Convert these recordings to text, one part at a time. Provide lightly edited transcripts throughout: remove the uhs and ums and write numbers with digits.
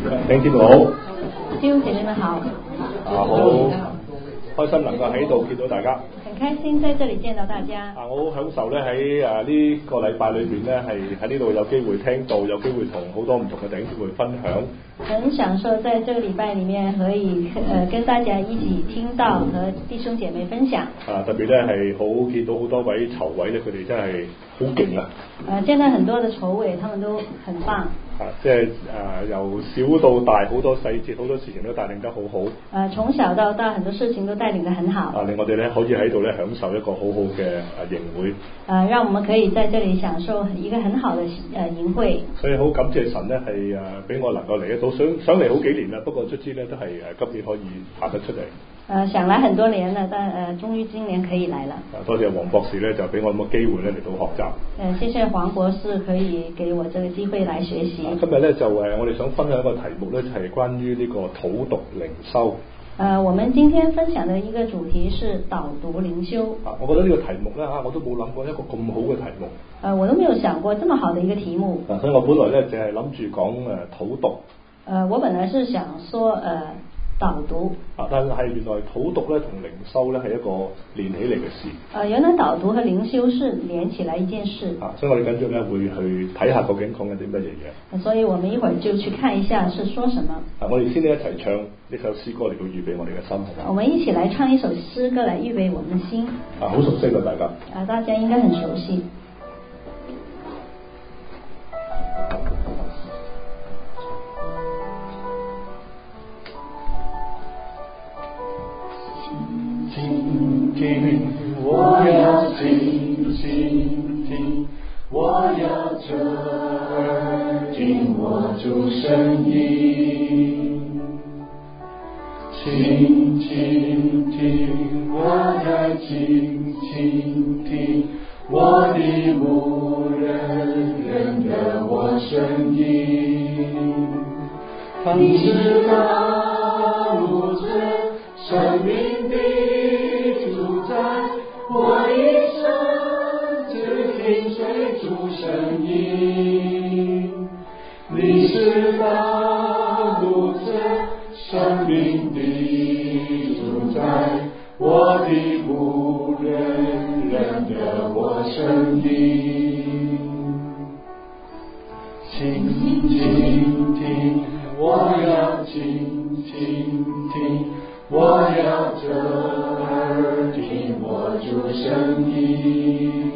弟兄姊妹好， 弟兄姐妹们好， 好開心能夠喺度見到大家。 很開心在這裡見到大家。 我好享受咧喺呢個禮拜裏邊咧係喺呢度有機會聽到，有機會同好多唔同嘅弟兄姊妹分享。 很享受在這個禮拜裡面可以跟大家一起聽到和弟兄姐妹分享。 特別咧係好見到好多位籌委咧，佢哋真係好勁啊！ 見到很多的籌委，他們都很棒。 即係由小到大好多細節好多事情都帶領得好好。 從小到大很多事情都帶領得很好。 令我哋咧可以喺度咧享受一個好好嘅營會。 讓我們可以在這裡享受一個很好的營會。所以好感謝神咧係俾我能夠嚟得到，想嚟好幾年啦，不過卒之咧都係今年可以行得出嚟。 想來很多年了，但終於今年可以來了。 多謝黃博士咧，就俾我咁嘅機會咧嚟到學習。 謝謝黃博士可以給我這個機會來學習。 今日咧就我哋想分享一個題目咧，就係關於呢個討讀靈修。 我們今天分享的一個主題是導讀靈修。 我覺得呢個題目咧我都冇諗過一個咁好嘅題目。 我都沒有想過這麼好的一個題目。 所以我本來咧就係諗住講討讀。 我本來是想說導讀。 但係原來討讀咧同靈修咧係一個連起嚟嘅事。 原來導讀和靈修是連起來一件事。 所以我哋緊張咧會去睇下究竟講緊啲乜嘢嘢。 所以我們一會兒就去看一下是說什麼。 我哋先一齊唱呢首詩歌嚟到預備我哋嘅心。 我們一起來唱一首詩歌來預備我們的心。 好熟悉㗎大家。 大家應該很熟悉。 我要靜靜聽，我要側耳聽我主聲音。靜靜聽，我要靜靜聽，我的牧人認得我聲音。你是大牧者，生命的我一生只聽隨主聲音，你是大牧者，生命的主宰，我的牧人認得我聲音。靜靜聽，我要靜靜聽，我要側耳聽我主聲音。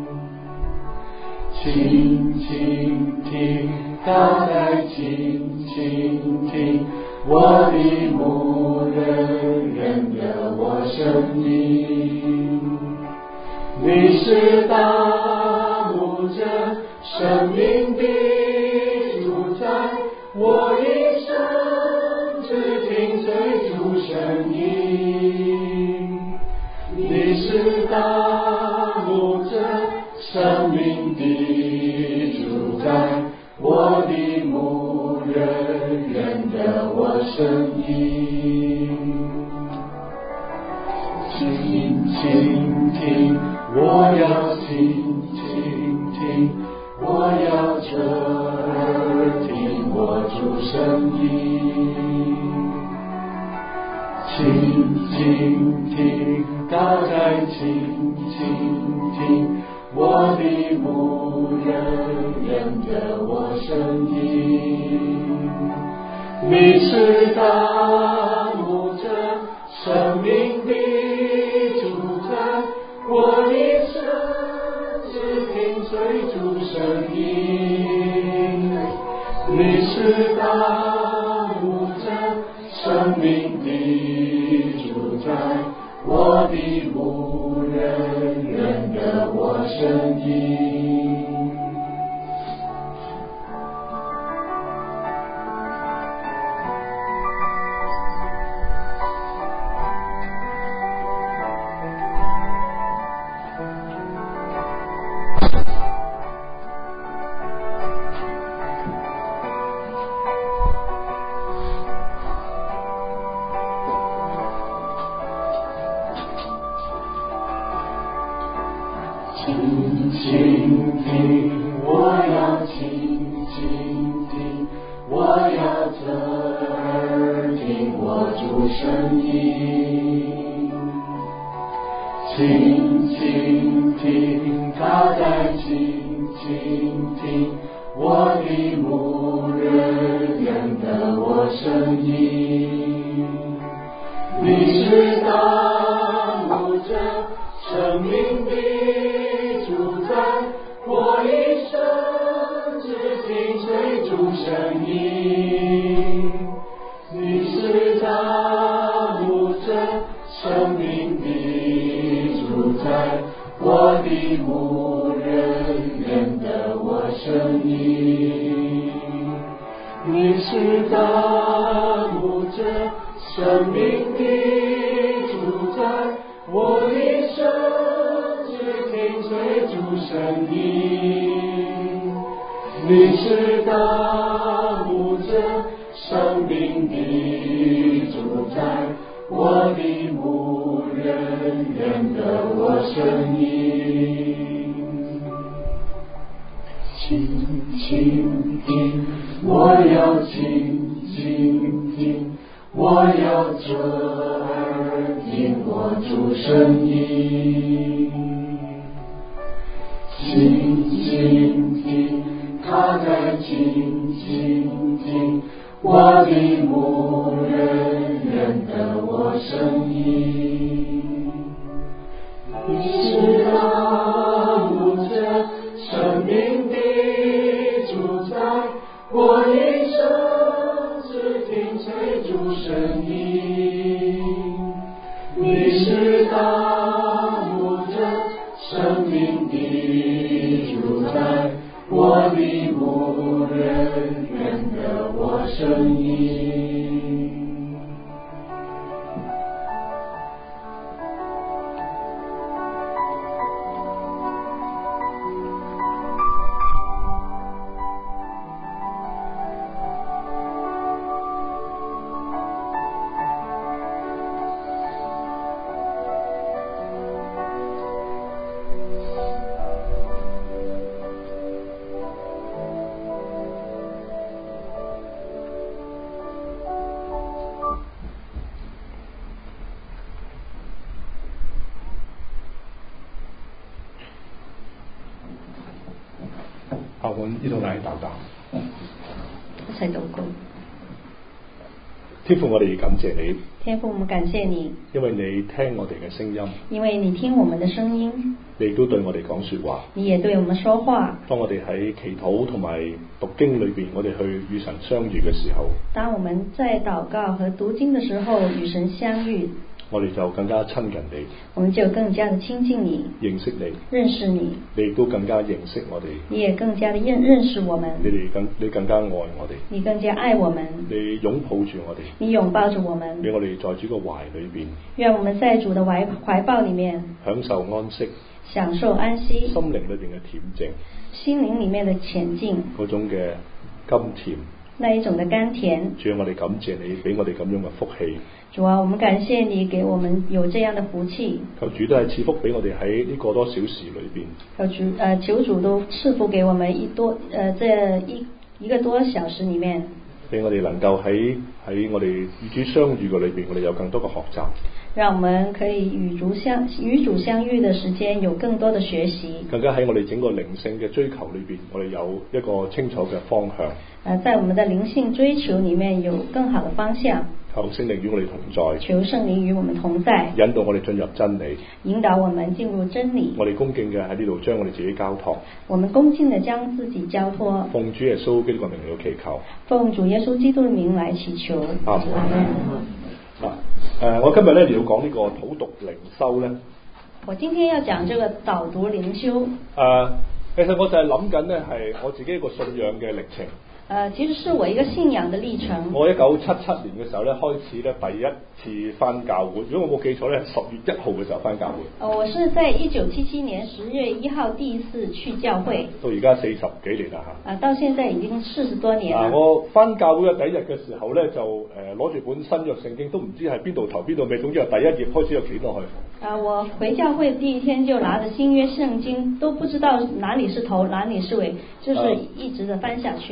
靜靜聽，大概靜靜聽，我的牧人認得我聲音。你是大牧者，生命的主宰，我一生只聽隨主聲音。你是大牧者，生命的主宰，我的牧人認得我聲音。靜靜聽，我要靜靜聽，我要側耳聽我主聲音。靜靜聽，大概靜靜聽，我的牧人認得我聲音。你是大牧者，生命的主宰，我一生只聽隨主聲音。你是大牧者，生命的主宰，我的牧人認得我聲音。静听，我要静静听，我要侧声音。请倾听，大家请倾听，我的牧人认得我声音。你是大牧者，生命的主宰，我一生只听随主声音。你是大牧者，生命的主宰，我的牧人认得我声音。你是大牧者，生命的主宰，我一生只听随主声音。你是大牧者，生命的主宰，我的牧人认得我声音。请倾听，我要倾听，我要侧耳听我主声音。请倾听，他在倾听，我的牧人认得我声音。你是大牧者，生命的主宰，我一生只听随主声音。你是大牧者，生命的主宰，我的牧人认得我声音。 好，我們呢度嚟禱告。 一齊禱告。 天父，我哋感謝你。 天父，我們感謝你， 因為你聽我哋嘅聲音。 因為你聽我們的聲音。 你亦都對我哋講說話。 你也對我們說話。 當我哋喺祈禱同埋讀經裏邊，我哋去與神相遇嘅時候， 當我們在禱告和讀經的時候與神相遇， 我哋就更加親近你， 我們就更加的親近你， 認識你， 認識你， 你亦都更加認識我哋， 你也更加的認識我們， 你更加愛我哋， 你更加愛我們， 你擁抱住我哋， 你擁抱着我們， 俾我哋在主嘅懷裏邊， 讓我們在主的懷抱裏面享受安息， 享受安息， 心靈裏邊嘅恬靜， 心靈裏面的前進， 嗰種嘅甘甜， 那一種的甘甜。 主啊，我哋感謝你俾我哋咁樣嘅福氣。 主啊，我們感謝你給我們有這樣的福氣。 求主都係賜福俾我哋喺呢個多小時裏邊。 求主都賜福給我們這一個多小時裏面， 俾我哋能夠喺我哋與主相遇嘅裏邊，我哋有更多嘅學習。 讓我們可以與主相遇的時間有更多的學習。 更加喺我哋整個靈性嘅追求裏邊，我哋有一個清楚嘅方向。 在我們的靈性追求裏面有更好的方向。 求聖靈與我哋同在。 求聖靈與我們同在。 引導我哋進入真理。 引導我們進入真理。 我哋恭敬嘅喺呢度將我哋自己交託。 我們恭敬的將自己交託。 奉主耶穌基督嘅名嚟祈求。 奉主耶穌基督嘅名來祈求。 阿門。我今日咧要講呢個禱讀靈修咧。 我今天要講這個導讀靈修。 其實我就係諗緊咧，係我自己一個信仰嘅歷程。 其實是我一個信仰的歷程。我 1977年嘅時候咧，開始咧第一次返教會。如果我冇記錯咧，10月1號嘅時候返教會。 我是在1977年10月1號第一次去教會。 到而家40幾年啦嚇。 到現在已經40多年了。 我返教會嘅第一日嘅時候咧，就攞住本新約聖經，都唔知係邊度頭邊度尾，總之係第一頁開始就捲落去。 我回教會第一天就拿着新約聖經，都不知道哪裡是頭哪裡是尾，就是一直的翻下去。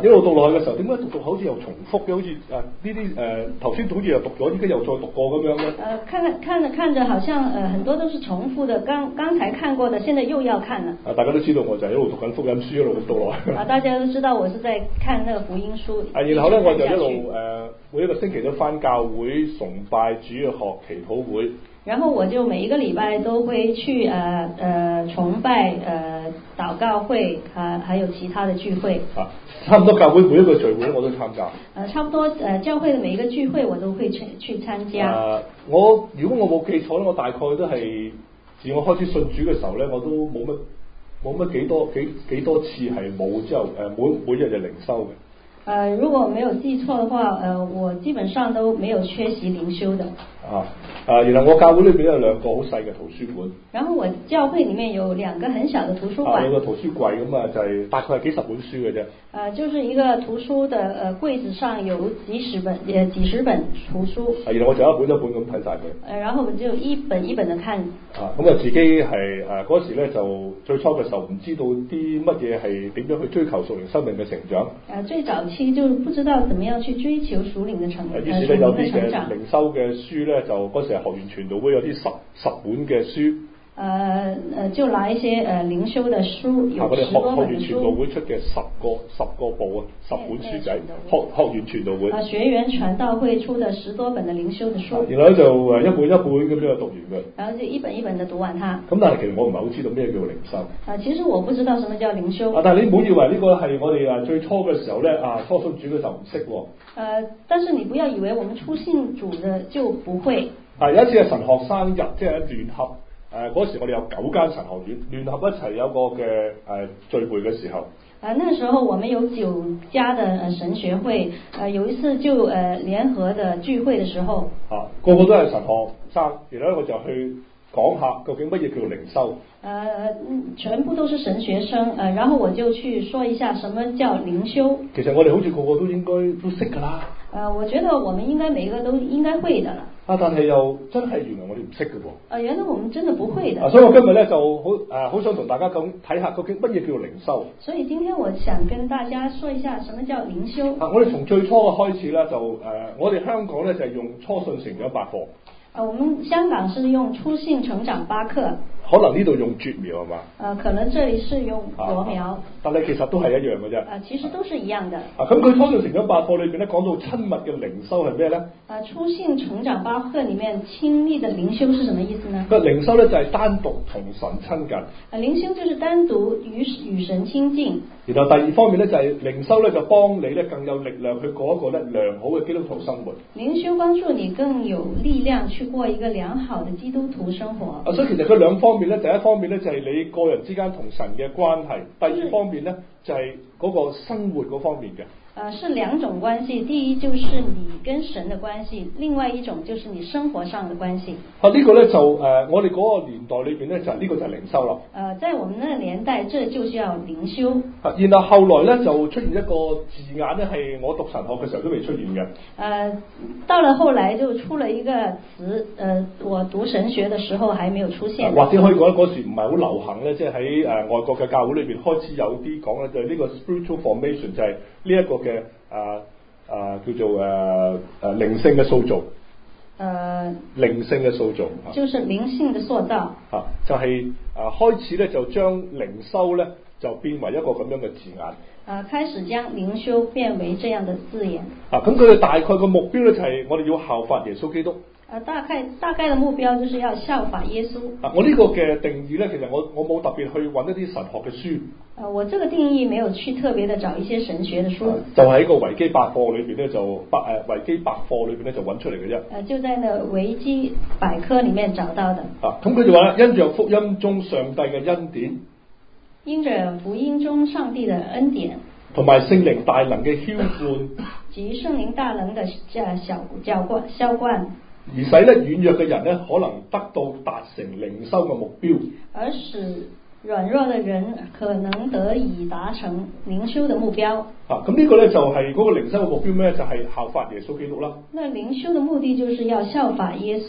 一路讀落去嘅時候，點解讀好似又重複嘅？好似呢啲頭先好似又讀咗，依家又再讀過咁樣嘅。 看着好像很多都是重複的，剛才看過的，現在又要看了。 大家都知道我就係一路讀緊福音書，一路咁讀落去。 大家都知道我是在看那個福音書。 然後咧我就一路每一個星期都返教會崇拜、主日學、祈禱會。 然後我就每一個禮拜都會去崇拜、禱告會還有其他的聚會。差唔多教會每一個聚會我都參加。 差不多教會的每一個聚會我都會去參加。 如果我冇記錯咧，我大概都係自我開始信主嘅時候咧，我都冇乜幾多次係冇之後每日就靈修嘅。 如果沒有記錯的話，我基本上都沒有缺席靈修的。 然後我教會裏邊有2個好細嘅圖書館。然後我教會裡面有2個很小的圖書館。 有個圖書櫃咁啊，就係大概係幾十本書嘅啫。 就是一個圖書的櫃子上有幾十本圖書。 然後我就一本一本咁睇晒佢。 然後我就一本一本的看。 咁自己係嗰時咧就最初嘅時候唔知道啲乜嘢係點樣去追求屬靈生命嘅成長。 最早期就不知道怎麼樣去追求屬靈的成長。 於是咧有啲嘅靈修嘅書咧，就嗰時係學園傳道會有啲十本嘅書。 就拿一些靈修的書，有10多本的書。學園傳道會出嘅十個部10本書仔，學園傳道會。學園傳道會出的10多本的靈修的書。 然後就一本一本咁樣讀完嘅。 然後就一本一本的讀完它。 咁但係其實我唔係好知道咩叫靈修。 其實我不知道什麼叫靈修。 但係你唔好以為呢個係我哋最初嘅時候咧初信主嘅時候唔識喎。 但是你不要以為我們初信主的就不會。 有一次係神學生日，即係聯合。嗰時我哋有9間神學院聯合一齊有個嘅聚會嘅時候。 那時候我們有9家的神學會，有一次就聯合的聚會的時候。 個個都係神學生，然後我就去講下究竟乜嘢叫靈修。 全部都是神學生，然後我就去說一下什麼叫靈修。 其實我哋好似個個都應該都識㗎啦。 我覺得我們應該每一個都應該會的了。 但係又真係原來我哋唔識嘅喎。 原來我們真的不會的。 所以我今日咧就好想同大家睇下究竟乜嘢叫靈修。 所以今天我想跟大家說一下什麼叫靈修。 我哋從最初嘅開始咧就我哋香港咧就係用初信成長百課。 我們香港是用初信成長8課。 可能呢度用絕苗係嘛？ 可能這裡是用禾苗。 但係其實都係一樣嘅啫。 其實都是一樣的。 咁佢初信成長百課裏邊咧講到親密嘅靈修係咩咧？ 初信成長8課裡面親密的靈修是什麼意思呢？ 個靈修咧就係單獨同神親近。 靈修就是單獨與神親近。然後第二方面咧就係靈修咧就幫你咧更有力量去過一個咧良好嘅基督徒生活。 靈修幫助你更有力量去過一個良好的基督徒生活。 所以其實佢兩方面咧，第一方面咧就係你個人之間同神嘅關係，第二方面咧就係嗰個生活嗰方面嘅。 是2種關係，第一就是你跟神的關係，另外一種就是你生活上的關係。 呢個咧就我哋嗰個年代裏邊咧就呢個就係靈修啦。 在我們那個年代，這就叫靈修。 然後後來咧就出現一個字眼咧，係我讀神學嘅時候都未出現嘅。 到了後來就出了一個詞，我讀神學的時候還沒有出現。 或者可以講嗰時唔係好流行咧，即係喺外國嘅教會裏邊開始有啲講咧，就係呢個 spiritual formation，就係呢一個嘅叫做靈性嘅塑造。靈性嘅塑造。 就是靈性嘅塑造。 就係開始咧就將靈修咧就變為一個咁樣嘅字眼。 開始將靈修變為這樣的字眼。 咁佢哋大概個目標咧就係我哋要效法耶穌基督。 大概的目標就是要效法耶穌。 我呢個嘅定義咧，其實我冇特別去揾一啲神學嘅書。 我這個定義沒有去特別的找一些神學的書。 就喺個維基百科裏邊咧就維基百科裏邊咧就揾出嚟嘅啫。 就在那維基百科裡面找到的。 咁佢就話因着福音中上帝嘅恩典。 因着福音中上帝的恩典。 同埋聖靈大能嘅澆灌。 及聖靈大能的澆灌。 而使咧軟弱嘅人咧，可能得到達成靈修嘅目標。 而使軟弱嘅人可能得以達成靈修嘅目標。 咁呢個咧就係嗰個靈修嘅目標咩？就係效法耶穌基督啦。 那靈修嘅目的就是要效法耶穌。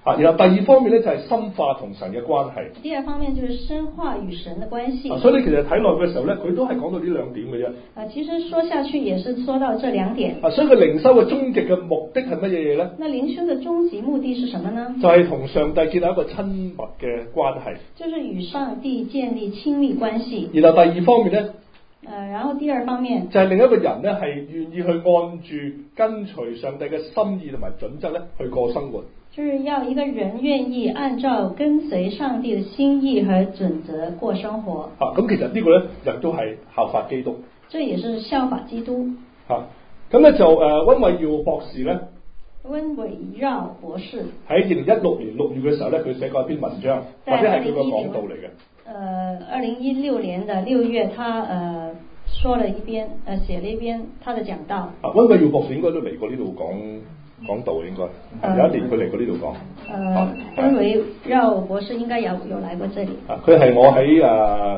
然後第二方面咧就係深化同神嘅關係。 第二方面就是深化與神嘅關係。 所以你其實睇落嘅時候咧，佢都係講到呢兩點嘅啫。 其實說下去也是說到這兩點。 所以佢靈修嘅終極嘅目的係乜嘢嘢咧？ 那靈修嘅終極目的是什麼呢？ 就係同上帝建立一個親密嘅關係。 就是與上帝建立親密關係。 然後第二方面咧。 然後第二方面就係另一個人咧，係願意去按住跟隨上帝嘅心意同埋準則咧去過生活。 就是要一個人願意按照跟隨上帝嘅心意和準則過生活。 咁其實呢個咧人都係效法基督。 這也是效法基督。 咁咧就溫偉耀博士咧。 溫偉耀博士喺2016年6月嘅時候咧，佢寫過一篇文章，或者係佢個講道嚟嘅。 2016年的6月，他說了一篇，寫了一篇他的講道。 溫偉耀博士應該都嚟過呢度講道，應該有一年佢嚟過呢度講。 溫偉耀博士應該有來過這裡。 佢係我喺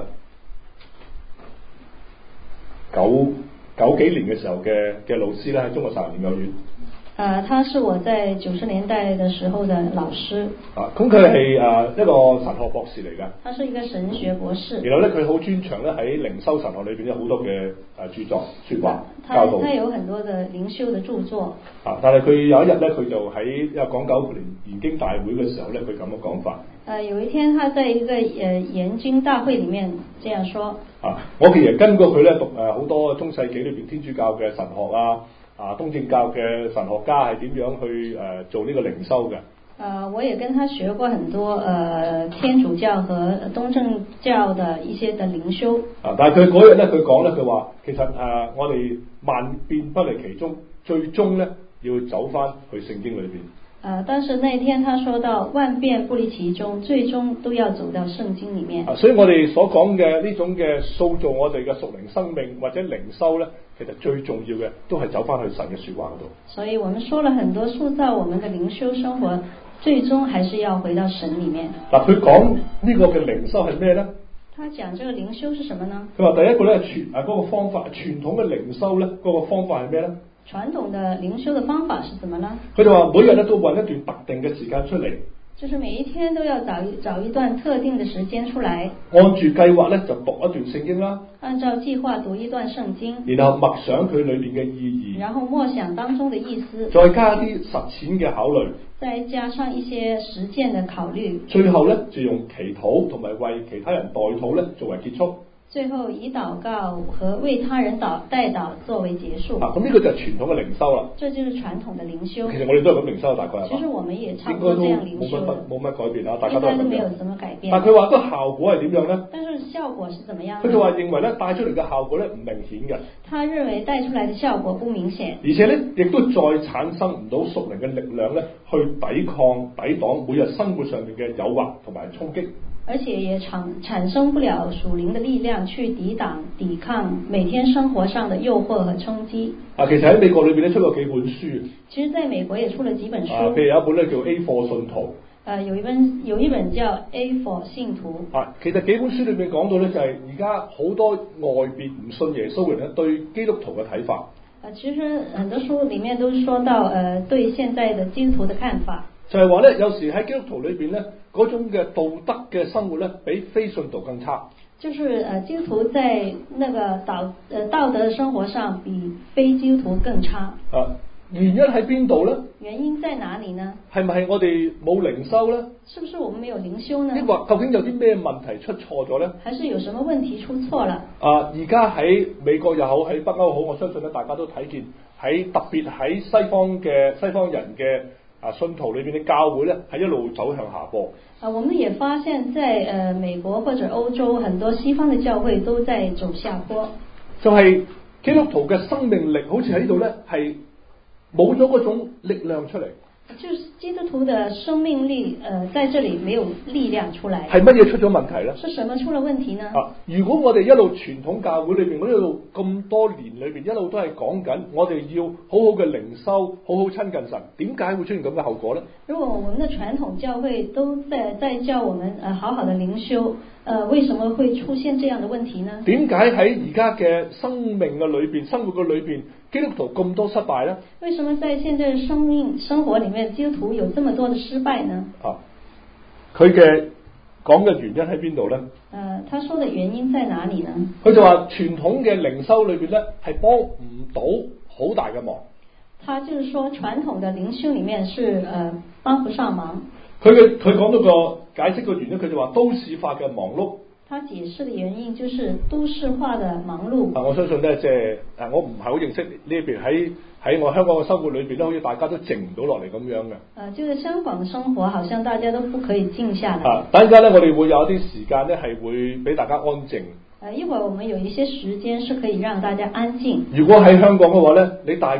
九幾年嘅時候嘅老師咧，喺中國神學研究院。 他是我在90年代的時候的老師。 咁佢係一個神學博士嚟㗎。 他是一個神學博士。 然後咧，佢好專長咧喺靈修神學裏邊有好多嘅著作、説話、教導。 他有很多的靈修的著作。 但係佢有一日咧，佢就喺一個講九年研經大會嘅時候咧，佢咁嘅講法。 有一天，他在一個研經大會裡面這樣說。 我其實跟過佢咧讀好多中世紀裏邊天主教嘅神學東正教嘅神學家係點樣去做呢個靈修嘅？ 我也跟他學過很多天主教和東正教的一些的靈修。但係佢嗰日咧，佢講咧，佢話其實我哋萬變不離其宗，最終咧要走翻去聖經裏邊。 但是那天他說到萬變不離其宗，最終都要走到聖經裡面。 所以我哋所講嘅呢種嘅塑造我哋嘅屬靈生命或者靈修咧，其實最重要嘅都係走翻去神嘅說話嗰度。 所以我們說了很多塑造我們的靈修生活，最終還是要回到神裡面。 佢講呢個嘅靈修係咩咧？ 他講這個靈修是什麼呢？ 佢話第一個咧嗰個方法，傳統嘅靈修咧嗰個方法係咩咧？ 傳統的靈修的方法是怎麼呢？ 佢就話每日咧都揾一段特定嘅時間出嚟， 就是每一天都要找一段特定的時間出來， 按住計劃咧就讀一段聖經啦， 按照計劃讀一段聖經， 然後默想佢裏邊嘅意義， 然後默想當中的意思， 再加啲實踐嘅考慮， 再加上一些實踐的考慮， 最後咧就用祈禱同埋為其他人代禱咧作為結束。 最後以禱告和為他人代禱作為結束。 咁呢個就係傳統嘅靈修啦。 這就是傳統的靈修。 其實我哋都係咁靈修，大概係嘛？ 其實我們也差不多這樣靈修。 冇乜改變啊，大家都係咁樣。 應該都沒有什麼改變。 但係佢話個效果係點樣咧？ 但是效果是怎麼樣？ 佢就話認為咧帶出嚟嘅效果咧唔明顯嘅。 他認為帶出來的效果不明顯。 而且咧亦都再產生唔到屬靈嘅力量咧去抵擋每日生活上面嘅誘惑同埋衝擊。 而且也產生不了屬靈的力量去抵抗每天生活上的誘惑和衝擊。 其實喺美國裏邊咧出過幾本書。 其實在美國也出了幾本書。 譬如有一本咧叫 A4 信徒。 有一本叫 A4 信徒。 其實幾本書裏面講到咧就係而家好多外邊唔信耶穌嘅人咧對基督徒嘅睇法。 其實很多書裡面都說到對現在的基督徒的看法。就係話咧，有時喺基督徒裏邊咧，嗰種嘅道德嘅生活咧，比非信徒更差。就是基督徒在那個道德生活上比非基督徒更差。 原因喺邊度咧？ 原因在哪裡呢？ 係咪係我哋冇靈修咧？ 是不是我們沒有靈修呢？ 抑或究竟有啲咩問題出錯咗咧？ 還是有什麼問題出錯了？ 而家喺美國又好，喺北歐好，我相信咧，大家都睇見特別喺西方人嘅信徒裏邊嘅教會咧，係一路走向下坡。 我們也發現在美國或者歐洲，很多西方嘅教會都在走下坡。 就係基督徒嘅生命力，好似喺呢度咧，係冇咗嗰種力量出嚟。 就是基督徒的生命力，在這裡沒有力量出來。 係乜嘢出咗問題咧？ 是什麼出了問題呢？ 如果我哋一路傳統教會裏邊，我一路咁多年裏邊，一路都係講緊，我哋要好好嘅靈修，好好親近神，點解會出現咁嘅後果咧？ 如果我們的傳統教會都在教我們好好的靈修， 為什麼會出現這樣的問題呢？ 點解喺而家嘅生命嘅裏邊、生活嘅裏邊，基督徒咁多失敗呢？ 為什麼在現在的生活裡面，基督徒有這麼多的失敗呢？ 佢嘅講嘅原因喺邊度呢？ 他說的原因在哪裡呢？ 佢就話傳統嘅靈修裏邊咧，係幫唔到好大嘅忙。 他就是說傳統的靈修裡面是幫不上忙。 佢講到個解釋個原因，佢就話都市化嘅忙碌。 他解釋的原因就是都市化的忙碌。 我相信咧，即係我唔係好認識呢邊喺我香港嘅生活裏邊咧，好似大家都靜唔到落嚟咁樣嘅。 就在香港生活，好像大家都不可以靜下來。 等陣咧，我哋會有一啲時間咧，係會俾大家安靜。 一會兒我們有一些時間是可以讓大家安靜。 如果喺香港嘅話咧，你大概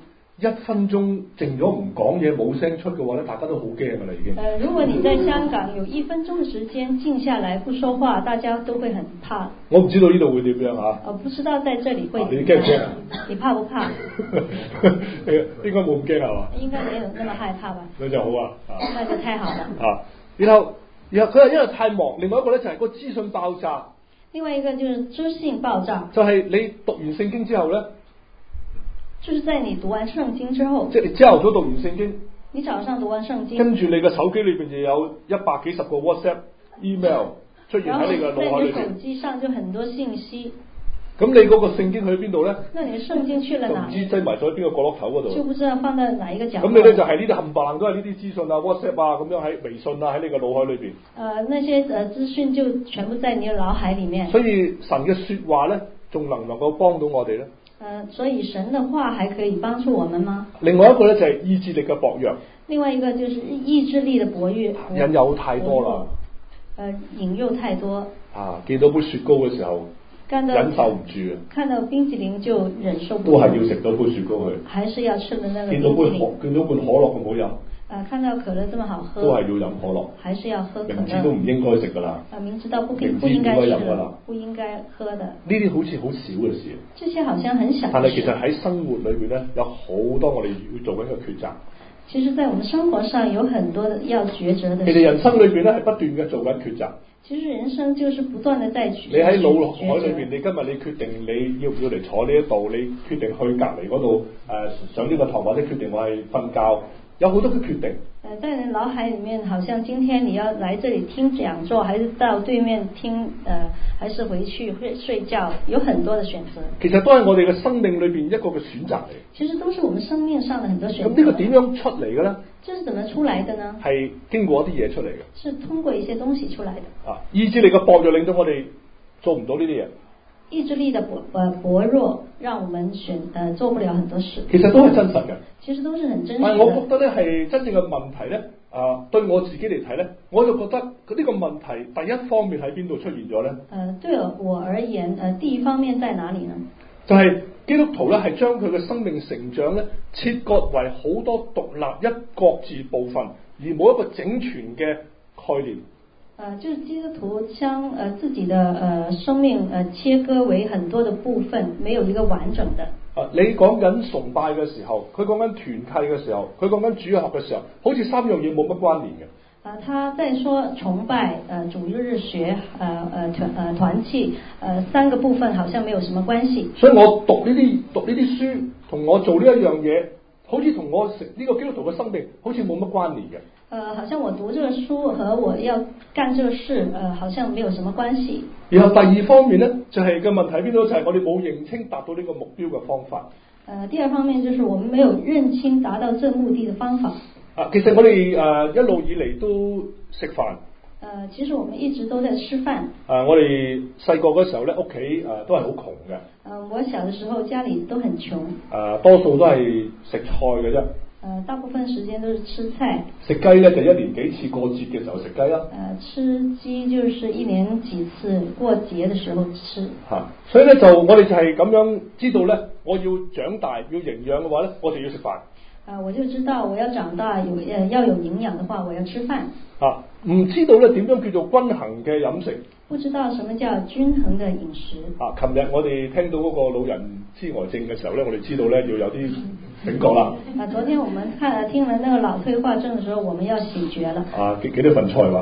1分鐘靜咗唔講嘢冇聲出嘅話咧，大家都好驚㗎啦已經。 如果你在香港有1分鐘嘅時間靜下來不說話，大家都會很怕。 我唔知道呢度會點樣嚇。 我不知道在這裡會點樣。 你驚唔驚啊？ 你怕不怕？ 應該冇咁驚係嘛？ 應該沒有那麼害怕吧？ 那就好啊。 那就太好了。 然後佢係因為太忙，另外一個咧就係個資訊爆炸。 另外一個就是資訊爆炸。 就係你讀完聖經之後咧。 就是在你讀完聖經之後， 即係你朝頭早讀完聖經， 你早上讀完聖經， 跟住你個手機裏邊就有100幾十個 WhatsApp、email 出現喺你個腦海裏邊。 然後在你手機上就很多信息。 咁你嗰個聖經去邊度咧？ 那你的聖經去了哪裡？ 就唔知擠埋咗喺邊個角落頭嗰度。 就不知道放在哪一個角落。 咁你咧就係呢啲冚唪唥都係呢啲資訊啊 ，WhatsApp 啊，咁樣喺微信啊，喺你個腦海裏邊。 那些資訊就全部在你的腦海裡面。 所以神嘅說話咧，仲能唔能夠幫到我哋咧？ 所以神的話還可以幫助我們嗎？ 另外一個咧就係意志力嘅薄弱。 另外一個就是意志力的薄弱。 引誘太多啦。 引誘太多。 見到杯雪糕嘅時候，忍受唔住。 看到冰淇淋就忍受不住。 都係要食到杯雪糕去。 還是要吃的那個。 見到罐可樂咁好飲。 看到可樂這麼好喝， 都係要飲可樂， 還是要喝可樂。 明知都唔應該食噶啦， 明知道不應該吃的，不應該喝的。呢啲好似好少嘅事， 這些好像很小。 但係其實喺生活裏邊咧，有好多我哋要做緊嘅抉擇。 其實，在我們生活上有很多要抉擇的事。 其實人生裏邊咧係不斷嘅做緊抉擇。 其實人生就是不斷的在抉擇。 你喺腦海裏邊，你今日你決定你要唔要嚟坐呢一度，你決定去隔離嗰度上呢個堂，或者決定我係瞓覺。有好多嘅決定。 在你腦海裡面，好像今天你要來這裡聽講座，還是到對面聽，還是回去睡覺，有很多的選擇。 其實都係我哋嘅生命裏邊一個嘅選擇嚟。 其實都是我們生命上的很多選擇。 咁呢個點樣出嚟嘅咧？ 這是怎麼出來的呢？ 係經過一啲嘢出嚟嘅。 是通過一些東西出來的。 意志力嘅薄弱令到我哋做唔到呢啲嘢。 意志力的薄弱，讓我們做不了很多事。 其實都係真實嘅。 其實都是很真實的。 但係我覺得咧係真正嘅問題咧，對我自己嚟睇咧，我就覺得呢個問題第一方面喺邊度出現咗咧？ 對我而言，第一方面在哪裡呢？ 就係基督徒咧係將佢嘅生命成長咧切割為好多獨立一各自部分，而冇一個整全嘅概念。 就是基督徒將自己的生命切割為很多的部分，沒有一個完整的。 你講緊崇拜嘅時候，佢講緊團契嘅時候，佢講緊主日學嘅時候，好似三樣嘢冇乜關聯嘅。 他在說崇拜、主日學、團契，三個部分好像沒有什麼關係。 所以我讀呢啲書，同我做呢一樣嘢，好似同我呢個基督徒嘅生命好似冇乜關聯嘅。 好像我讀這個書和我要幹這個事，好像沒有什麼關係。 然後第二方面呢，就係個問題喺邊度？就係我哋冇認清達到呢個目標嘅方法。 第二方面就是我們沒有認清達到這目的的方法。 其實我哋一路以嚟都食飯。 其實我們一直都在吃飯。 我哋細個嗰時候咧，屋企都係好窮嘅。 我小嘅時候家裡都很窮。 多數都係食菜嘅啫。 大部分時間都是吃菜。 食雞咧就一年幾次過節嘅時候食雞啦。 吃雞就是一年幾次過節嘅時候吃。 所以咧就我哋就係咁樣知道咧，我要長大要營養嘅話咧，我哋要食飯。 我就知道我要長大要有營養的話，我要吃飯。 唔知道咧點樣叫做均衡嘅飲食？ 不知道什麼叫均衡的飲食。 琴日我哋聽到嗰個老人痴呆症嘅時候咧，我哋知道咧要有啲醒覺啦。 昨天我們聽了那個腦退化症嘅時候，我們要醒覺了。 幾多份菜話？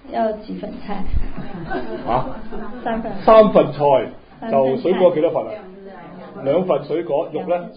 要幾份菜？ 三份菜，就水果幾多份啊？2份水果，肉咧？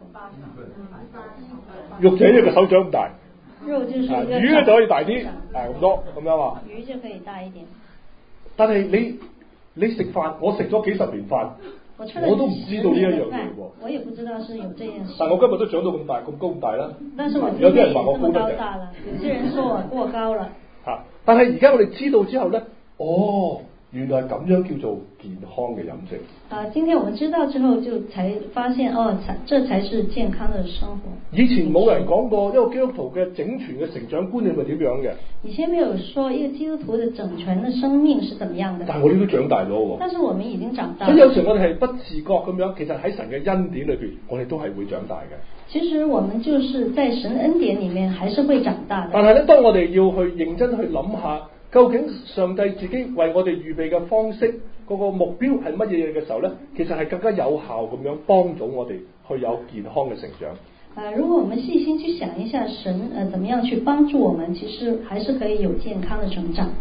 肉就一個手掌咁大。 肉就是魚咧就可以大啲，咁多咁樣啊。 魚就可以大一點。 但係你食飯，我食咗幾十年飯，我都唔知道呢一樣嘢喎。 我也不知道是有這件事。 但我今日都長到咁大，咁高咁大啦。 但是我有啲人話我高得滯。 有些人說我過高了。 但係而家我哋知道之後咧，原來係咁樣叫做健康嘅飲食。 今天我們知道之後，就才發現這才是健康的生活。 以前冇人講過一個基督徒嘅整全嘅成長觀念係點樣嘅。 以前沒有說一個基督徒的整全的生命是怎麼樣的。 但係我哋都長大咗喎。 但是我們已經長大。 所以有時我哋係不自覺咁樣，其實喺神嘅恩典裏邊，我哋都係會長大嘅。 其實我們就是在神恩典裡面，還是會長大的。 但係咧，當我哋要去認真去諗下，究竟上帝自己為我哋預備嘅方式，嗰個目標係乜嘢嘅時候咧，其實係更加有效咁樣幫助我哋去有健康嘅成長。 如果我們細心去想一下神怎麼樣去幫助我們，其實還是可以有健康的成長。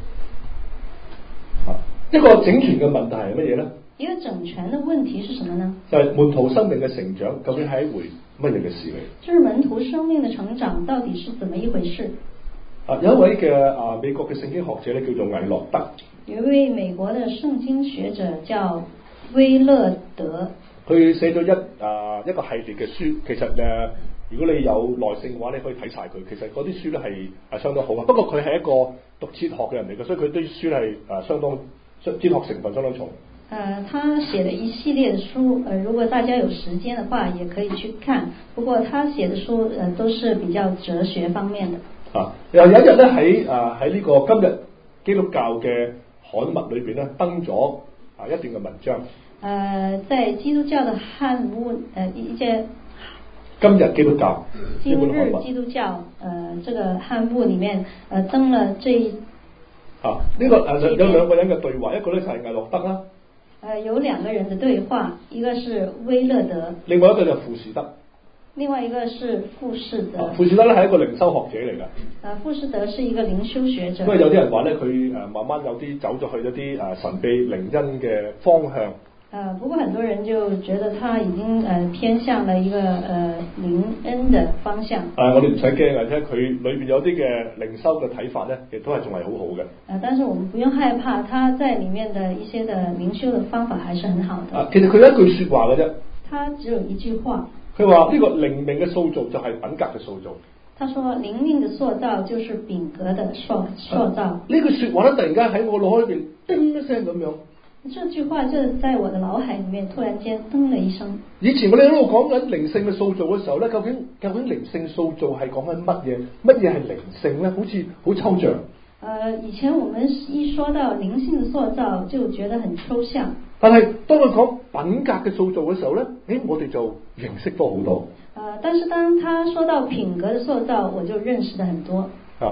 一個整全嘅問題係乜嘢咧？ 一個整全的問題是什麼呢？ 就係門徒生命嘅成長，究竟係一回乜嘢嘅事嚟？ 就是門徒生命的成長到底是怎麼一回事？ 有一位嘅美國嘅聖經學者咧，叫做魏樂德。 有一位美國的聖經學者叫威勒德。 佢寫咗一個系列嘅書，其實如果你有耐性嘅話，你可以睇晒佢。其實嗰啲書咧係相當好啊。不過佢係一個讀哲學嘅人嚟嘅，所以佢啲書係相當哲學成分相當重。 他寫了一系列的書，如果大家有時間的話，也可以去看。不過他寫的書都是比較哲學方面的。 有一日咧喺呢個今日基督教嘅刊物裏邊咧登咗一段嘅文章。 在基督教的刊物一些今日基督教今日基督教這個刊物裏面登了這一呢個有兩個人嘅對話，一個咧就係魏樂德啦。 有兩個人的對話，一個是威勒德， 另外一個就富士德。 另外一個是富士德。 富士德咧係一個靈修學者嚟㗎。 富士德是一個靈修學者。 因為有啲人話咧，佢慢慢有啲走咗去一啲神秘靈恩嘅方向。 不過很多人就覺得他已經偏向了一個靈恩的方向。 我哋唔使驚啊，即係佢裏邊有啲嘅靈修嘅睇法咧，亦都係仲係好好嘅。 但是我們不用害怕，他在裡面的一些的靈修的方法還是很好的。 其實佢有一句説話嘅啫。 他只有一句話。 佢話呢個靈命嘅塑造就係品格嘅塑造。 他說靈命的塑造就是品格的塑造。 呢句説話咧，突然間喺我腦海裏邊叮一聲咁樣。 這句話就在我的腦海裡面突然間噔了一聲。以前我哋喺度講緊靈性嘅塑造嘅時候咧，究竟靈性塑造係講緊乜嘢？乜嘢係靈性咧？好似好抽象。 以前我們一說到靈性的塑造，就覺得很抽象。 但係當佢講品格嘅塑造嘅時候咧，我哋就認識多好多。 但是當他說到品格的塑造，我就認識得很多。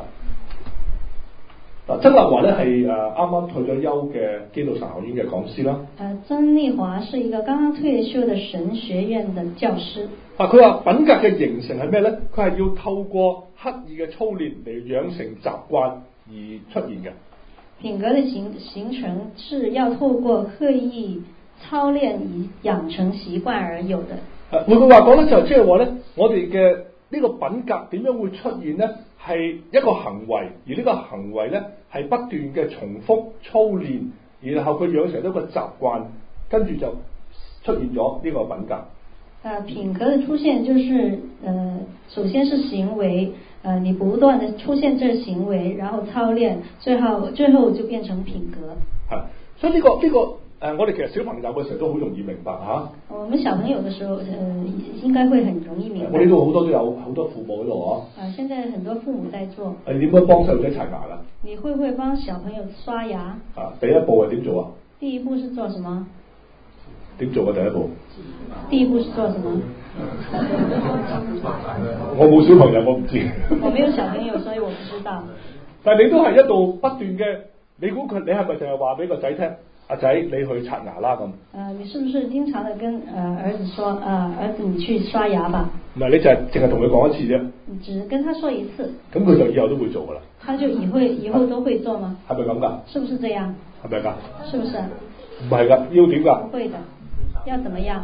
曾立華咧係啱啱退咗休嘅基督神學院嘅講師啦。 曾立華是一個剛剛退休嘅神學院嘅教師。 佢話品格嘅形成係咩咧？佢係要透過刻意嘅操練嚟養成習慣而出現嘅。 品格嘅形成是要透過刻意操練而養成習慣而有的。 換句話講咧，就即係話咧，我哋嘅呢個品格點樣會出現咧？係一個行為，而呢個行為咧係不斷嘅重複操練，然後佢養成一個習慣，跟住就出現咗呢個品格。 品格的出現就是首先是行為，你不斷的出現這個行為，然後操練，最後就變成品格。 係，所以呢個我哋其實小朋友嘅時候都好容易明白嚇。 我們小朋友嘅時候，應該會很容易明白。 我呢度好多都有好多父母喺度啊。現在很多父母在做。 你點樣幫細路仔刷牙㗎？ 你會唔會幫小朋友刷牙？ 第一步係點做啊？ 第一步是做什麼？ 點做啊？第一步？ 第一步是做什麼？ 我冇小朋友，我唔知。 我沒有小朋友，所以我不知道。 但係你都係一度不斷嘅，你估佢？你係咪淨係話俾個仔聽？阿仔，你去刷牙啦咁。 你是不是經常的跟兒子說，兒子你去刷牙吧？ 唔係，你就係淨係同佢講一次啫。 你只跟他說一次， 咁佢就以後都會做㗎啦。 他就以後都會做嗎？ 係咪咁㗎？ 是不是這樣？ 係咪㗎？ 是不是？ 唔係㗎，要點㗎？ 不會的，要怎麼樣？